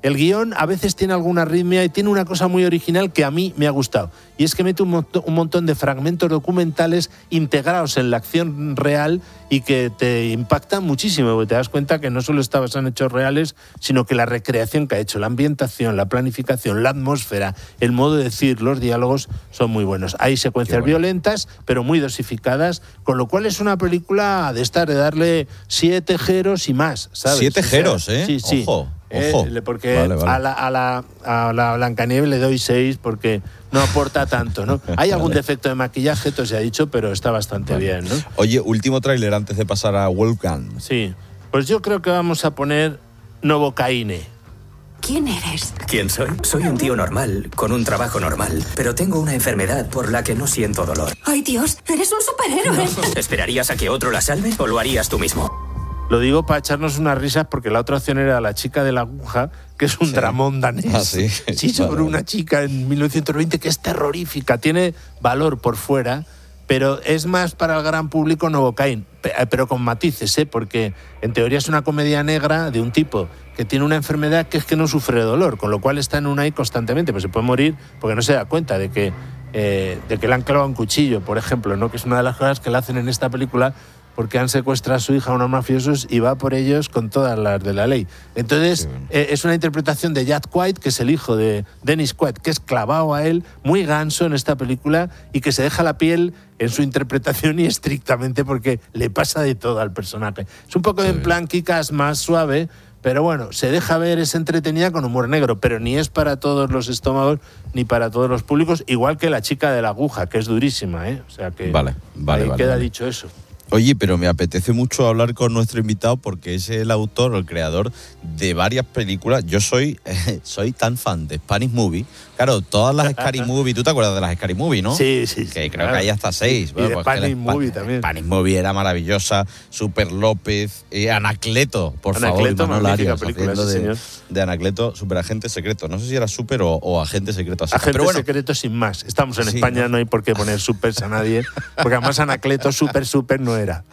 El guión a veces tiene alguna arritmia y tiene una cosa muy original que a mí me ha gustado. Y es que mete un, montón, un montón de fragmentos documentales integrados en la acción real y que te impactan muchísimo, porque te das cuenta que no solo está basado en hechos reales, sino que la recreación que ha hecho, la ambientación, la planificación, la atmósfera, el modo de decir, los diálogos son muy buenos. Hay secuencias bueno. violentas, pero muy dosificadas, con lo cual es una película de estar, de darle siete jeros y más, ¿sabes? Siete jeros, ¿eh? Sí, sí. Ojo. Ojo. Eh, porque vale, vale. A, la, a, la, a la Blancanieves le doy seis porque no aporta tanto, ¿no? Hay algún vale. defecto de maquillaje, esto se ha dicho, pero está bastante vale. bien, ¿no? Oye, último tráiler antes de pasar a Wolfgang. Sí, pues yo creo que vamos a poner Novocaine. ¿Quién eres? ¿Quién soy? Soy un tío normal, con un trabajo normal, pero tengo una enfermedad por la que no siento dolor. ¡Ay, Dios! ¡Eres un superhéroe! No. ¿Esperarías a que otro la salve o lo harías tú mismo? Lo digo para echarnos unas risas porque la otra opción era La chica de la aguja, que es un sí. dramón danés. Ah, sí. Sí, sobre vale, una vale. chica en mil novecientos veinte que es terrorífica, tiene valor por fuera, pero es más para el gran público Novocaine, pero con matices, ¿eh? Porque en teoría es una comedia negra de un tipo que tiene una enfermedad que es que no sufre dolor, con lo cual está en un ahí constantemente, pues se puede morir porque no se da cuenta de que, eh, de que le han clavado un cuchillo, por ejemplo, ¿no? Que es una de las cosas que le hacen en esta película, porque han secuestrado a su hija a unos mafiosos y va por ellos con todas las de la ley. Entonces, eh, es una interpretación de Jack White, que es el hijo de Dennis Quaid, que es clavado a él, muy ganso en esta película y que se deja la piel en su interpretación y estrictamente porque le pasa de todo al personaje. Es un poco sí. en plan Kick-Ass más suave, pero bueno, se deja ver, es entretenida con humor negro, pero ni es para todos los estómagos ni para todos los públicos, igual que La chica de la aguja, que es durísima, ¿eh? O sea que vale, vale, ahí vale, queda vale. dicho eso. Oye, pero me apetece mucho hablar con nuestro invitado porque es el autor o el creador de varias películas. Yo soy eh, soy tan fan de Spanish Movie. Claro, todas las Scary Movie, ¿tú te acuerdas de las Scary Movie, no? Sí, sí. Que creo claro. que hay hasta seis. Y, bueno, y de pues Spanish Movie también. Spanish Movie era maravillosa. Super López, eh, Anacleto, por Anacleto, favor. Anacleto, película, de, señor. de Anacleto, superagente secreto. No sé si era super o, o agente secreto. Así. Agente pero bueno, secreto sin más. Estamos en sí, España, ¿no? no hay por qué poner supers a nadie, porque además Anacleto super super no era.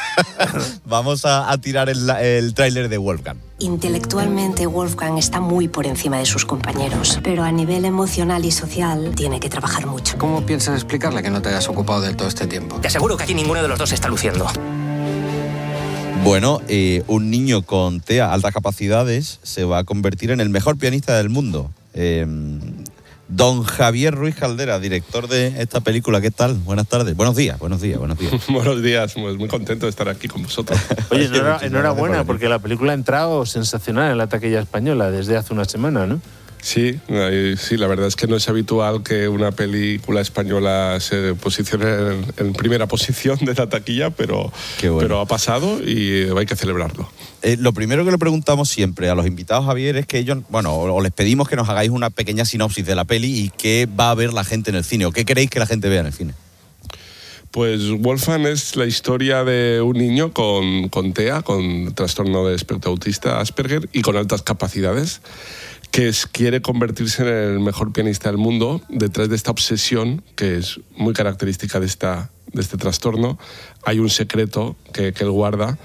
Vamos a, a tirar el, el tráiler de Wolfgang. Intelectualmente, Wolfgang está muy por encima de sus compañeros, pero a nivel emocional y social tiene que trabajar mucho. ¿Cómo piensas explicarle que no te hayas ocupado del todo este tiempo? Te aseguro que aquí ninguno de los dos está luciendo. Bueno, eh, un niño con T E A, altas capacidades, se va a convertir en el mejor pianista del mundo. Eh, Don Javier Ruiz Caldera, director de esta película, ¿qué tal? Buenas tardes. Buenos días, buenos días, buenos días. Buenos días, pues muy contento de estar aquí con vosotros. Oye, enhora, enhorabuena, porque la película ha entrado sensacional en la taquilla española desde hace una semana, ¿no? Sí, sí, la verdad es que no es habitual que una película española se posicione en, en primera posición de la taquilla, pero, bueno. pero ha pasado y hay que celebrarlo. Eh, lo primero que le preguntamos siempre a los invitados, Javier, es que ellos, bueno, o les pedimos que nos hagáis una pequeña sinopsis de la peli y qué va a ver la gente en el cine, o qué queréis que la gente vea en el cine. Pues Wolfgang es la historia de un niño con, con T E A, con trastorno de espectro autista Asperger y con altas capacidades, que es, quiere convertirse en el mejor pianista del mundo. Detrás de esta obsesión, que es muy característica de, esta, de este trastorno, hay un secreto que, que él guarda.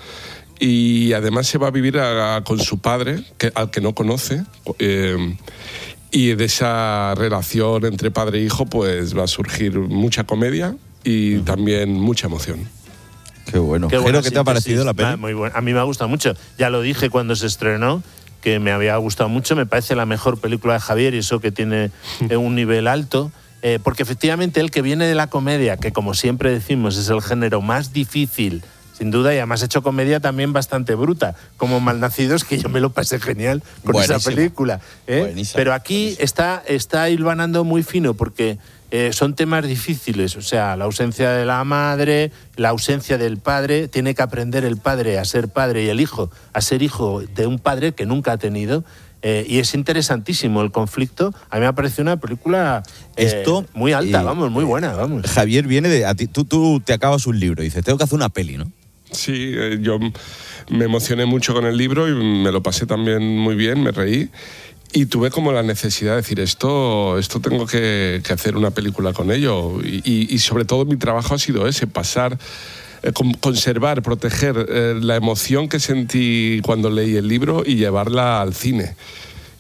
Y además se va a vivir a, a, con su padre, que, al que no conoce. Eh, y de esa relación entre padre e hijo pues va a surgir mucha comedia y uh-huh. también mucha emoción. Qué bueno. Qué Jero, ¿qué te ha parecido la peli? Ah, muy bueno. A mí me ha gustado mucho. Ya lo dije cuando se estrenó, que me había gustado mucho. Me parece la mejor película de Javier y eso que tiene un nivel alto. Eh, porque efectivamente él, que viene de la comedia, que como siempre decimos es el género más difícil, sin duda, y además ha hecho comedia también bastante bruta, como Malnacidos, que yo me lo pasé genial con Buenísima. esa película. ¿eh? Pero aquí Buenísima. está, está hilvanando muy fino porque eh, son temas difíciles, o sea, la ausencia de la madre, la ausencia del padre, tiene que aprender el padre a ser padre y el hijo a ser hijo de un padre que nunca ha tenido. Eh, y es interesantísimo el conflicto. A mí me ha parecido una película eh, Esto, muy alta, eh, vamos, muy buena, vamos. Javier viene de... A ti, tú, tú te acabas un libro y dices, tengo que hacer una peli, ¿no? Sí, eh, yo me emocioné mucho con el libro y me lo pasé también muy bien, me reí. Y tuve como la necesidad de decir, esto, esto tengo que, que hacer una película con ello. Y, y, y sobre todo mi trabajo ha sido ese, pasar... conservar, proteger eh, la emoción que sentí cuando leí el libro y llevarla al cine.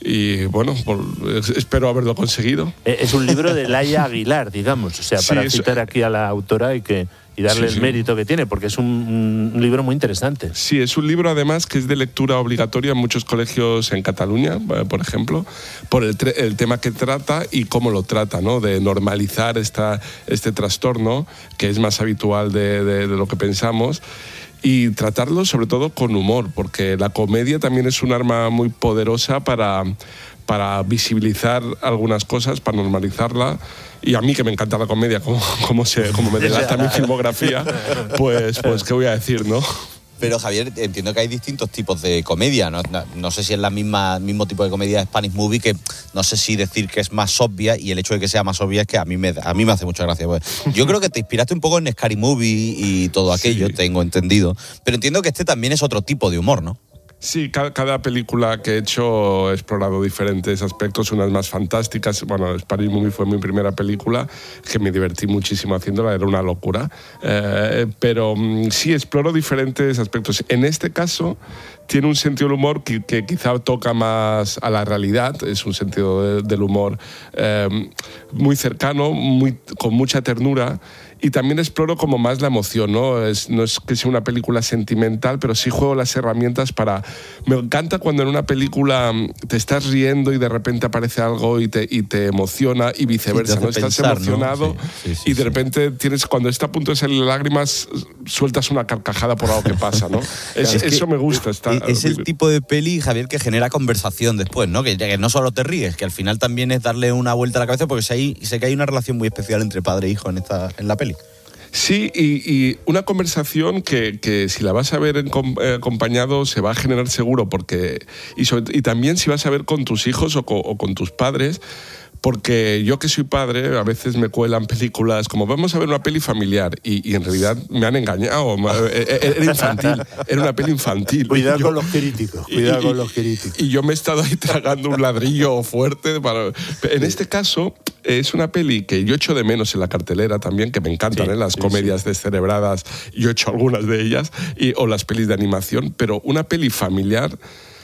y bueno, por, espero haberlo conseguido. Es un libro de Laia Aguilar, digamos, o sea, Sí, para es- citar aquí a la autora y que y darle Sí, sí. el mérito que tiene, porque es un, un libro muy interesante. Sí, es un libro además que es de lectura obligatoria en muchos colegios en Cataluña, eh, por ejemplo, por el, tre- el tema que trata y cómo lo trata, ¿no? De normalizar esta, este trastorno, que es más habitual de, de- de lo que pensamos, y tratarlo sobre todo con humor, porque la comedia también es un arma muy poderosa para, para visibilizar algunas cosas, para normalizarla. Y a mí, que me encanta la comedia, como, como, se, como me delata mi filmografía, pues, pues qué voy a decir, ¿no? Pero Javier, entiendo que hay distintos tipos de comedia. No, no, no sé si es la misma mismo tipo de comedia de Spanish Movie, que no sé si decir que es más obvia, y el hecho de que sea más obvia es que a mí me, a mí me hace mucha gracia. Pues, yo creo que te inspiraste un poco en Scary Movie y todo aquello, Sí. tengo entendido. Pero entiendo que este también es otro tipo de humor, ¿no? Sí, cada, cada película que he hecho he explorado diferentes aspectos, unas más fantásticas. Bueno, Spanish Movie fue mi primera película, que me divertí muchísimo haciéndola, era una locura. Eh, pero mm, sí, exploro diferentes aspectos. En este caso, tiene un sentido del humor que, que quizá toca más a la realidad, es un sentido de- del humor eh, muy cercano, muy, con mucha ternura. Y también exploro como más la emoción, ¿no? Es, no es que sea una película sentimental, pero sí juego las herramientas para... Me encanta cuando en una película mm, te estás riendo y de repente aparece algo y te, y te emociona y viceversa, Sí, te ¿no? hace Estás pensar, ¿no? emocionado Sí, sí, sí, y de repente tienes, cuando está a punto de salir lágrimas, sueltas una carcajada por algo que pasa, ¿no? Es- Es que eso me gusta. Está, es el tipo de peli, Javier, que genera conversación después, ¿no? Que, que no solo te ríes, que al final también es darle una vuelta a la cabeza, porque sé, hay- sé que hay una relación muy especial entre padre e hijo en, esta, en la peli. Sí, y, y una conversación que, que si la vas a ver en com- eh, acompañado se va a generar seguro, porque y, sobre- y también si vas a ver con tus hijos o co- o con tus padres, porque yo que soy padre, a veces me cuelan películas como vamos a ver una peli familiar y, y en realidad me han engañado. ma- eh, eh, Era infantil, era una peli infantil. Cuidado Y yo- con los críticos, cuidado y- con los críticos. Y yo me he estado ahí tragando un ladrillo fuerte. Para... En este caso, es una peli que yo echo de menos en la cartelera también, que me encantan, Sí, ¿eh? Las sí, comedias descerebradas, yo he hecho algunas de ellas, y, o las pelis de animación, pero una peli familiar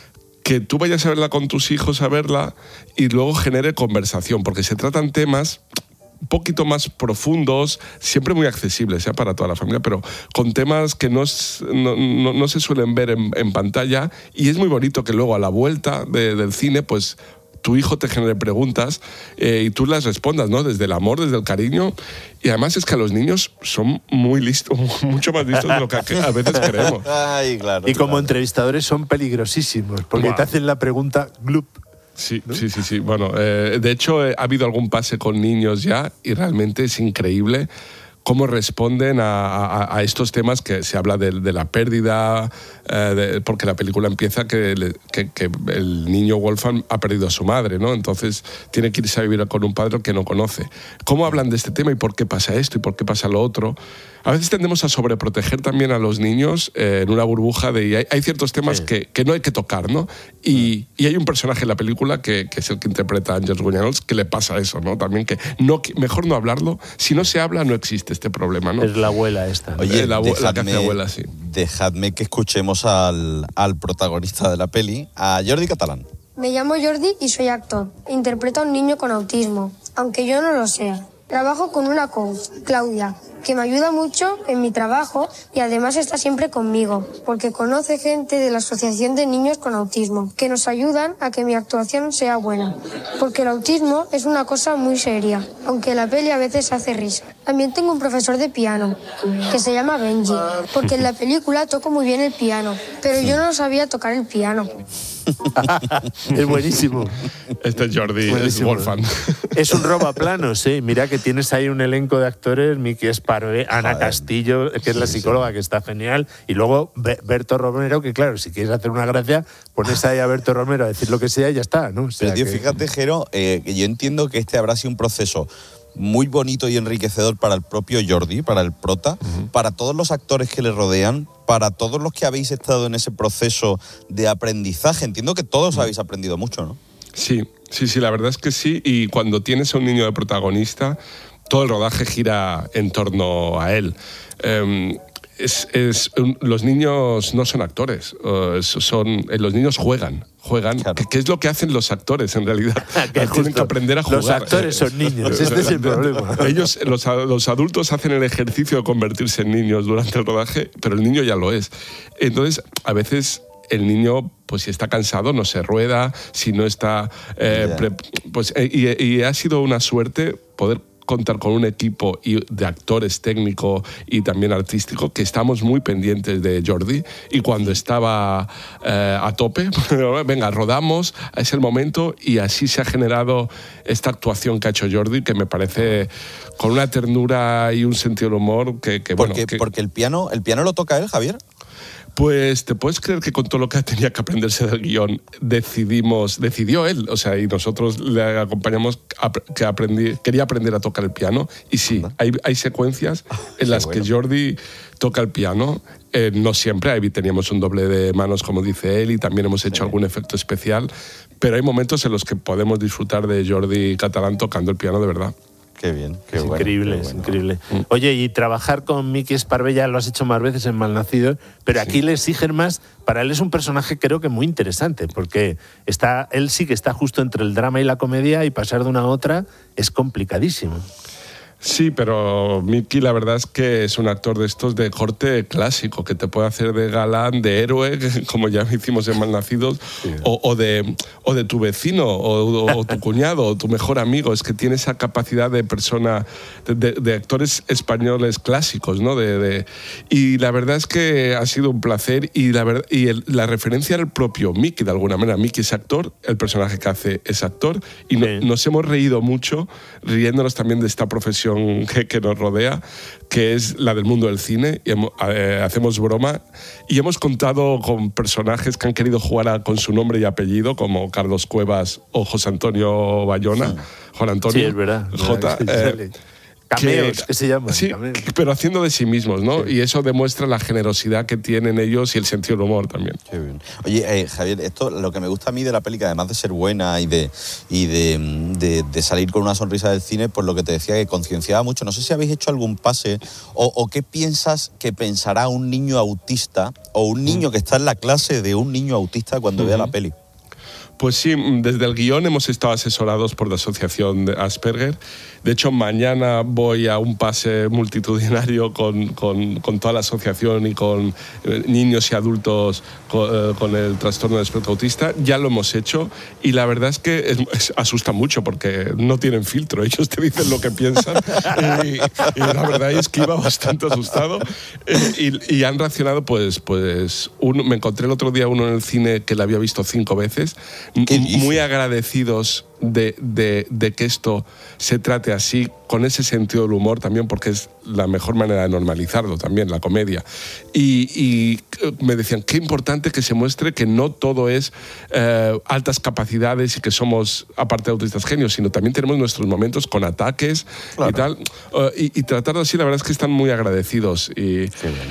que tú vayas a verla con tus hijos a verla y luego genere conversación, porque se tratan temas un poquito más profundos, siempre muy accesibles, ¿eh? Para toda la familia, pero con temas que no, es- no, no- no se suelen ver en, en pantalla, y es muy bonito que luego a la vuelta de- del cine, pues tu hijo te genere preguntas eh, y tú las respondas, ¿no? Desde el amor, desde el cariño. Y además es que a los niños son muy listos, mucho más listos de lo que a veces creemos. Ay, claro. Y como claro. entrevistadores son peligrosísimos, porque Buah. te hacen la pregunta glup. Sí, sí, sí, sí. Bueno, eh, de hecho eh, ha habido algún pase con niños ya y realmente es increíble cómo responden a, a- a estos temas que se habla de, de la pérdida, eh, de- porque la película empieza que, le- que- que el niño Wolfgang ha perdido a su madre, ¿no? Entonces tiene que irse a vivir con un padre que no conoce. ¿Cómo hablan de este tema y por qué pasa esto y por qué pasa lo otro? A veces tendemos a sobreproteger también a los niños eh, en una burbuja de... y hay, hay ciertos temas Sí. que, que no hay que tocar, ¿no? Y, y hay un personaje en la película que, que es el que interpreta a Ángels Guñarols que le pasa eso, ¿no? También que no, que mejor no hablarlo. Si no se habla, no existe este problema, ¿no? Es la abuela esta. ¿no? Oye, Eh, la, abue- la que dejadme, hace abuela, sí. dejadme que escuchemos al, al protagonista de la peli, a Jordi Catalán. Me llamo Jordi y soy actor. Interpreto a un niño con autismo, aunque yo no lo sea. Trabajo con una coach, Claudia, que me ayuda mucho en mi trabajo y además está siempre conmigo, porque conoce gente de la Asociación de Niños con Autismo, que nos ayudan a que mi actuación sea buena, porque el autismo es una cosa muy seria, aunque la peli a veces hace risa. También tengo un profesor de piano, que se llama Benji, porque en la película toco muy bien el piano, pero yo no sabía tocar el piano. Es buenísimo. Este Jordi es Buenísimo. Wolfgang. Es un robaplanos, ¿eh? Mira que tienes ahí un elenco de actores, Miki Esparvé, Ana Joder. Castillo, que es la psicóloga, que está genial, y luego Be- Berto Romero, que claro, si quieres hacer una gracia, pones ahí a Berto Romero a decir lo que sea y ya está, ¿no? O sea Pero tío, que- fíjate, Jero, eh, que yo entiendo que este habrá sido un proceso muy bonito y enriquecedor para el propio Jordi, para el prota, para todos los actores que le rodean, para todos los que habéis estado en ese proceso de aprendizaje. Entiendo que todos habéis aprendido mucho, ¿no? Sí, sí, sí, la verdad es que sí. Y cuando tienes a un niño de protagonista, todo el rodaje gira en torno a él. Eh, es, es, los niños no son actores, uh, son, los niños juegan. Juegan, claro. ¿Qué es lo que hacen los actores en realidad? que Tienen que aprender a jugar. Los actores son niños, este es el problema. Ellos, los, los adultos hacen el ejercicio de convertirse en niños durante el rodaje, pero el niño ya lo es. Entonces, a veces el niño, pues si está cansado, no se rueda, si no está... Eh, yeah. pre, pues, eh, y, y ha sido una suerte poder contar con un equipo de actores técnico y también artístico que estamos muy pendientes de Jordi, y cuando estaba eh, a tope, venga, rodamos, es el momento, y así se ha generado esta actuación que ha hecho Jordi, que me parece con una ternura y un sentido del humor que, que porque, bueno... Que, porque el piano, ¿el piano lo toca él, Javier? Pues te puedes creer que con todo lo que tenía que aprenderse del guión decidimos, decidió él, o sea, y nosotros le acompañamos, que aprendí, quería aprender a tocar el piano, y sí, hay, hay secuencias en las bueno. que Jordi toca el piano, eh, no siempre, ahí teníamos un doble de manos, como dice él, y también hemos hecho sí. algún efecto especial, pero hay momentos en los que podemos disfrutar de Jordi Catalán tocando el piano de verdad. Qué bien, qué es bueno. Increíble, qué es bueno. increíble. Oye, y trabajar con Miki Esparvella lo has hecho más veces en Malnacidos, pero aquí sí. le exigen más. Para él es un personaje creo que muy interesante, porque está, él sí que está justo entre el drama y la comedia, y pasar de una a otra es complicadísimo. Sí, pero Miki la verdad es que es un actor de estos de corte clásico, que te puede hacer de galán, de héroe, como ya hicimos en Malnacidos, sí. o, o, de, o de tu vecino, o, o tu cuñado, o tu mejor amigo. Es que tiene esa capacidad de persona, de, de, de actores españoles clásicos, ¿no? De, de, y la verdad es que ha sido un placer, y la, verdad, y el, la referencia al propio Miki, de alguna manera. Miki es actor, el personaje que hace es actor, y sí. no, nos hemos reído mucho, riéndonos también de esta profesión Que, que nos rodea, que es la del mundo del cine, y hemos, eh, hacemos broma, y hemos contado con personajes que han querido jugar a, con su nombre y apellido, como Carlos Cuevas o José Antonio Bayona, sí. Juan Antonio, sí, es verdad, J. Eh, Cameos, que, que se llaman. Sí, cameos. Pero haciendo de sí mismos, ¿no? Sí. Y eso demuestra la generosidad que tienen ellos y el sentido del humor también. Qué bien. Oye, eh, Javier, esto lo que me gusta a mí de la peli, que además de ser buena y de y de, de, de salir con una sonrisa del cine, pues lo que te decía, que concienciaba mucho. No sé si habéis hecho algún pase o, o qué piensas que pensará un niño autista o un niño mm. que está en la clase de un niño autista cuando mm-hmm. vea la peli. Pues sí, desde el guión hemos estado asesorados por la Asociación de Asperger. De hecho, mañana voy a un pase multitudinario con, con, con toda la asociación y con eh, niños y adultos con, eh, con el trastorno del espectro autista. Ya lo hemos hecho, y la verdad es que es, es, asusta mucho, porque no tienen filtro. Ellos te dicen lo que piensan, y, y la verdad es que iba bastante asustado. Eh, y, y han reaccionado, pues, pues uno, me encontré el otro día uno en el cine que la había visto cinco veces, muy agradecidos de, de, de que esto se trate así, con ese sentido del humor también, porque es la mejor manera de normalizarlo también, la comedia. Y, y me decían, qué importante que se muestre que no todo es eh, altas capacidades y que somos, aparte de autistas genios, sino también tenemos nuestros momentos con ataques, claro. y tal. Uh, y, y tratarlo así, la verdad es que están muy agradecidos. Y,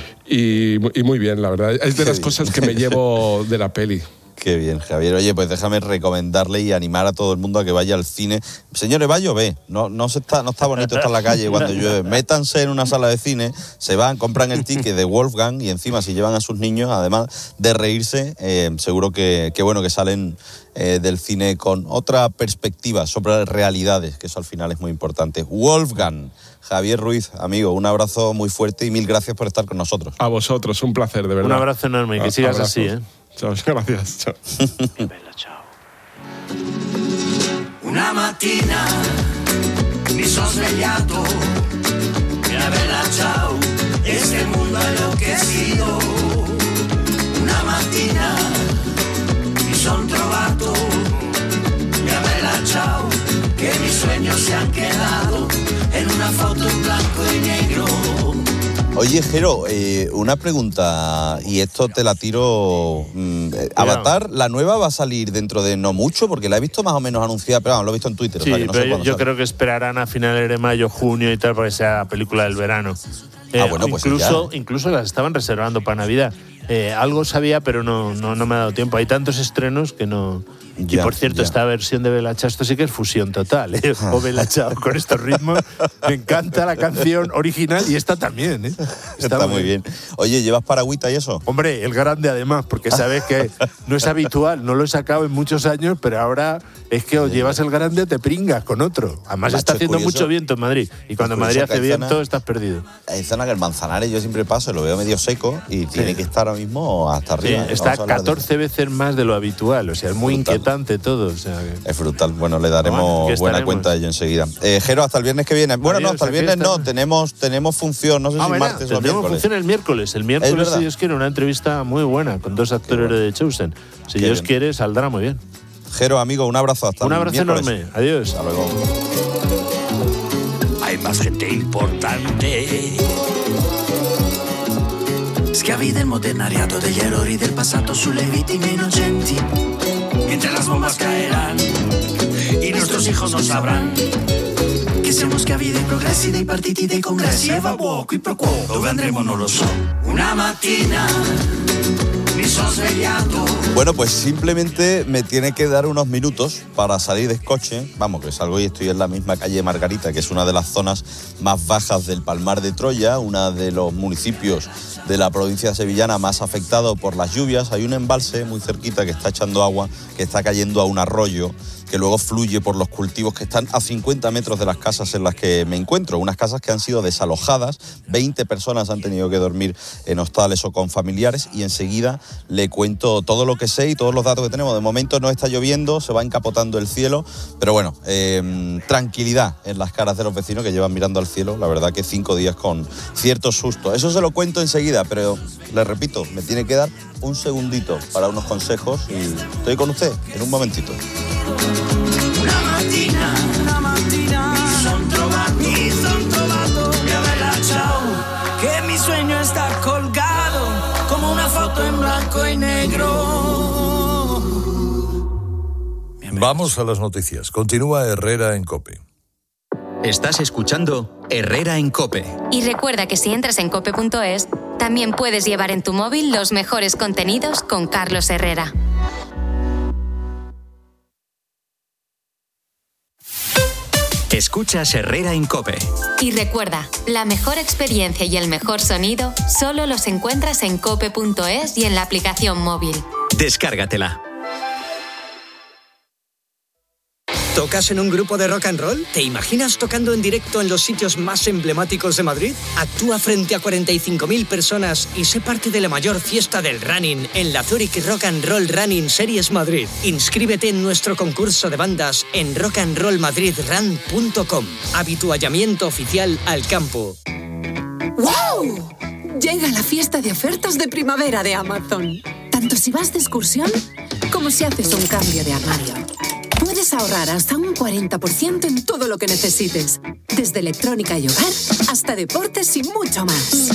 y, y muy bien, la verdad. Es de las cosas que me llevo de la peli. Qué bien, Javier. Oye, pues déjame recomendarle y animar a todo el mundo a que vaya al cine. Señores, va a llover. No, no, se está, no está bonito estar en la calle cuando llueve. Métanse en una sala de cine, se van, compran el ticket de Wolfgang, y encima si llevan a sus niños, además de reírse, eh, seguro que, que bueno que salen eh, del cine con otra perspectiva sobre realidades, que eso al final es muy importante. Wolfgang. Javier Ruiz, amigo, un abrazo muy fuerte y mil gracias por estar con nosotros. A vosotros, un placer, de verdad. Un abrazo enorme y que sigas Abrazos. así, ¿eh? Ciao, gracias. Ciao. Bella, ciao. Una mattina mi sono svegliato, mia bella ciao, este mundo ha enloquecido. Una mattina mi sono trovato, mia bella ciao, que mis sueños se han quedado en una foto en blanco y negro. Oye, Jero, eh, una pregunta, y esto te la tiro. Mm, Avatar, la nueva va a salir dentro de no mucho, porque la he visto más o menos anunciada, pero vamos, lo he visto en Twitter. Sí, o sea, que no pero sé yo, yo sale. creo que esperarán a finales de mayo, junio y tal, para que sea película del verano. Eh, ah, bueno, pues incluso, ya. incluso las estaban reservando para Navidad. Eh, algo sabía, pero no, no, no me ha dado tiempo. Hay tantos estrenos que no, Y por cierto, ya. esta versión de Bella Ciao, esto sí que es fusión total, ¿eh? O Bella Ciao con estos ritmos. Me encanta la canción original y esta también, ¿eh? Está, Está muy bien. bien. Oye, ¿llevas paragüita y eso? Hombre, el grande además, porque sabes que no es habitual, no lo he sacado en muchos años, pero ahora es que o llevas el grande o te pringas con otro. Además Macho, está haciendo curioso. mucho viento en Madrid y cuando en Madrid hace viento zona, estás perdido. Hay zona que el Manzanares yo siempre paso, lo veo medio seco y tiene sí. que estar ahora mismo hasta arriba. Sí, está catorce veces más de lo habitual, o sea, es muy brutal. Inquietante todo. O sea, que... Es brutal. Bueno, le daremos bueno, buena cuenta de ello enseguida. Eh, Jero, hasta el viernes que viene. Bueno, Adiós, no, hasta el viernes no, tenemos, tenemos función, no sé ah, si bueno, martes o miércoles. Tenemos función el miércoles. El miércoles, si Dios quiere, una entrevista muy buena con dos actores de Chosen. Si Qué Dios bien. quiere, saldrá muy bien. Jero, amigo, un abrazo. Hasta un el abrazo miércoles. enorme. Adiós. Hasta luego. Hay más gente importante. Schiavi del modernariato, degli errori del passato sulle vittime innocenti. Mientras las bombas caerán y nuestros hijos no sabrán che siamo schiavi dei progressi, dei partiti, dei congressi. E vabbò, qui pro quo, dove andremo non lo so. Una mattina mi sono svegliato. Bueno, pues simplemente me tiene que dar unos minutos para salir de coche. Vamos, que salgo y estoy en la misma calle Margarita, que es una de las zonas más bajas del Palmar de Troya, una de los municipios de la provincia sevillana más afectado por las lluvias. Hay un embalse muy cerquita que está echando agua, que está cayendo a un arroyo, que luego fluye por los cultivos que están a cincuenta metros de las casas en las que me encuentro. Unas casas que han sido desalojadas, veinte personas han tenido que dormir en hostales o con familiares, y enseguida le cuento todo lo que sé y todos los datos que tenemos. De momento no está lloviendo, se va encapotando el cielo, pero bueno, eh, tranquilidad en las caras de los vecinos que llevan mirando al cielo. La verdad que cinco días con cierto susto. Eso se lo cuento enseguida, pero les repito, me tiene que dar un segundito para unos consejos y estoy con usted en un momentito. Una mattina, una mattina mi son trovato, mi son trovato mia bella ciao, che mi sueño está colgado como una foto en blanco y negro. Vamos a las noticias. Continúa Herrera en COPE. Estás escuchando Herrera en COPE. Y recuerda que si entras en cope punto es, también puedes llevar en tu móvil los mejores contenidos con Carlos Herrera. Escuchas Herrera en COPE. Y recuerda, la mejor experiencia y el mejor sonido solo los encuentras en cope punto es y en la aplicación móvil. Descárgatela. ¿Tocas en un grupo de rock and roll? ¿Te imaginas tocando en directo en los sitios más emblemáticos de Madrid? Actúa frente a cuarenta y cinco mil personas y sé parte de la mayor fiesta del running en la Zurich Rock and Roll Running Series Madrid. Inscríbete en nuestro concurso de bandas en rock and roll madrid run punto com. Habituallamiento oficial al campo. ¡Wow! Llega la fiesta de ofertas de primavera de Amazon. Tanto si vas de excursión como si haces un cambio de armario. Puedes ahorrar hasta un cuarenta por ciento en todo lo que necesites, desde electrónica y hogar hasta deportes y mucho más.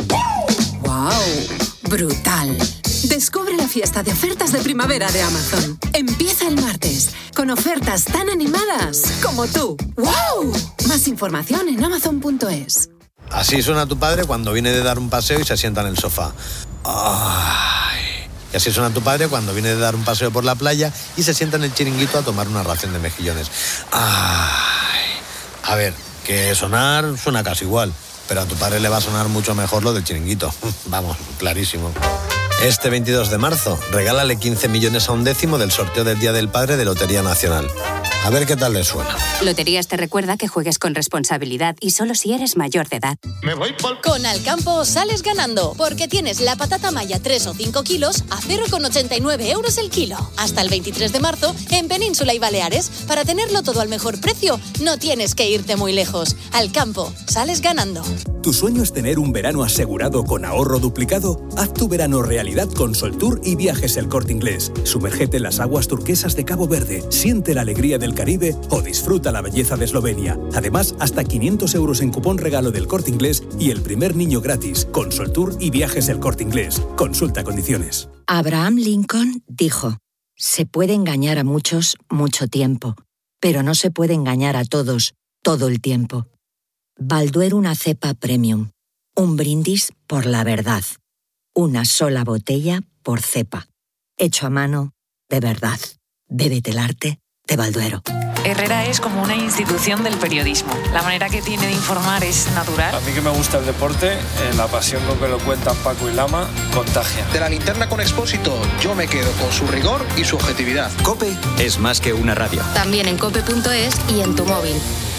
¡Wow! ¡Brutal! Descubre la fiesta de ofertas de primavera de Amazon. Empieza el martes, con ofertas tan animadas como tú. ¡Wow! Más información en amazon punto es. Así suena tu padre cuando viene de dar un paseo y se sienta en el sofá. ¡Ay! Y así suena tu padre cuando viene de dar un paseo por la playa y se sienta en el chiringuito a tomar una ración de mejillones. ¡Ay! A ver, que sonar suena casi igual, pero a tu padre le va a sonar mucho mejor lo del chiringuito. Vamos, clarísimo. Este veintidós de marzo, regálale quince millones a un décimo del sorteo del Día del Padre de Lotería Nacional. A ver qué tal le suena. Loterías te recuerda que juegues con responsabilidad y solo si eres mayor de edad. Me voy por... Con Alcampo sales ganando, porque tienes la patata maya tres o cinco kilos a cero coma ochenta y nueve euros el kilo. Hasta el veintitrés de marzo en Península y Baleares. Para tenerlo todo al mejor precio, no tienes que irte muy lejos. Alcampo, sales ganando. ¿Tu sueño es tener un verano asegurado con ahorro duplicado? Haz tu verano realidad con Soltour y Viajes El Corte Inglés. Sumérgete en las aguas turquesas de Cabo Verde, siente la alegría del Caribe o disfruta la belleza de Eslovenia. Además, hasta quinientos euros en cupón regalo del Corte Inglés y el primer niño gratis con Soltour y Viajes El Corte Inglés. Consulta condiciones. Abraham Lincoln dijo: se puede engañar a muchos mucho tiempo, pero no se puede engañar a todos todo el tiempo. Balduero una cepa premium. Un brindis por la verdad. Una sola botella por cepa. Hecho a mano, de verdad. Bébete el arte de Balduero. Herrera es como una institución del periodismo. La manera que tiene de informar es natural. A mí que me gusta el deporte, eh, la pasión con que lo cuentan Paco y Lama contagia. De la linterna con Expósito, yo me quedo con su rigor y su objetividad. COPE es más que una radio. También en cope punto es y en tu móvil.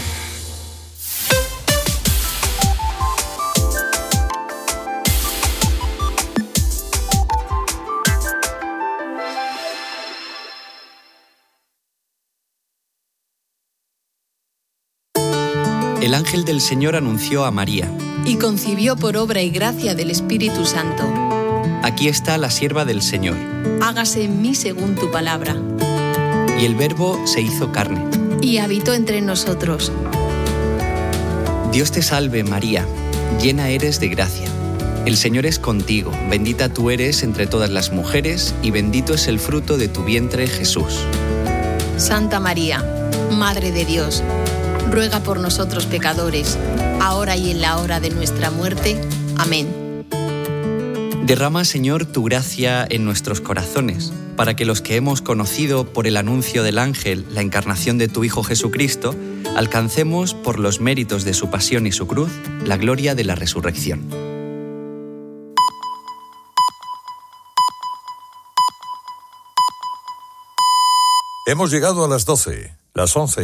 El ángel del Señor anunció a María: y concibió por obra y gracia del Espíritu Santo. Aquí está la sierva del Señor. Hágase en mí según tu palabra. Y el Verbo se hizo carne. Y habitó entre nosotros. Dios te salve, María, llena eres de gracia. El Señor es contigo, bendita tú eres entre todas las mujeres, y bendito es el fruto de tu vientre, Jesús. Santa María, Madre de Dios, ruega por nosotros pecadores, ahora y en la hora de nuestra muerte. Amén. Derrama, Señor, tu gracia en nuestros corazones, para que los que hemos conocido por el anuncio del ángel la encarnación de tu Hijo Jesucristo, alcancemos, por los méritos de su pasión y su cruz, la gloria de la resurrección. Hemos llegado a las doce, las once.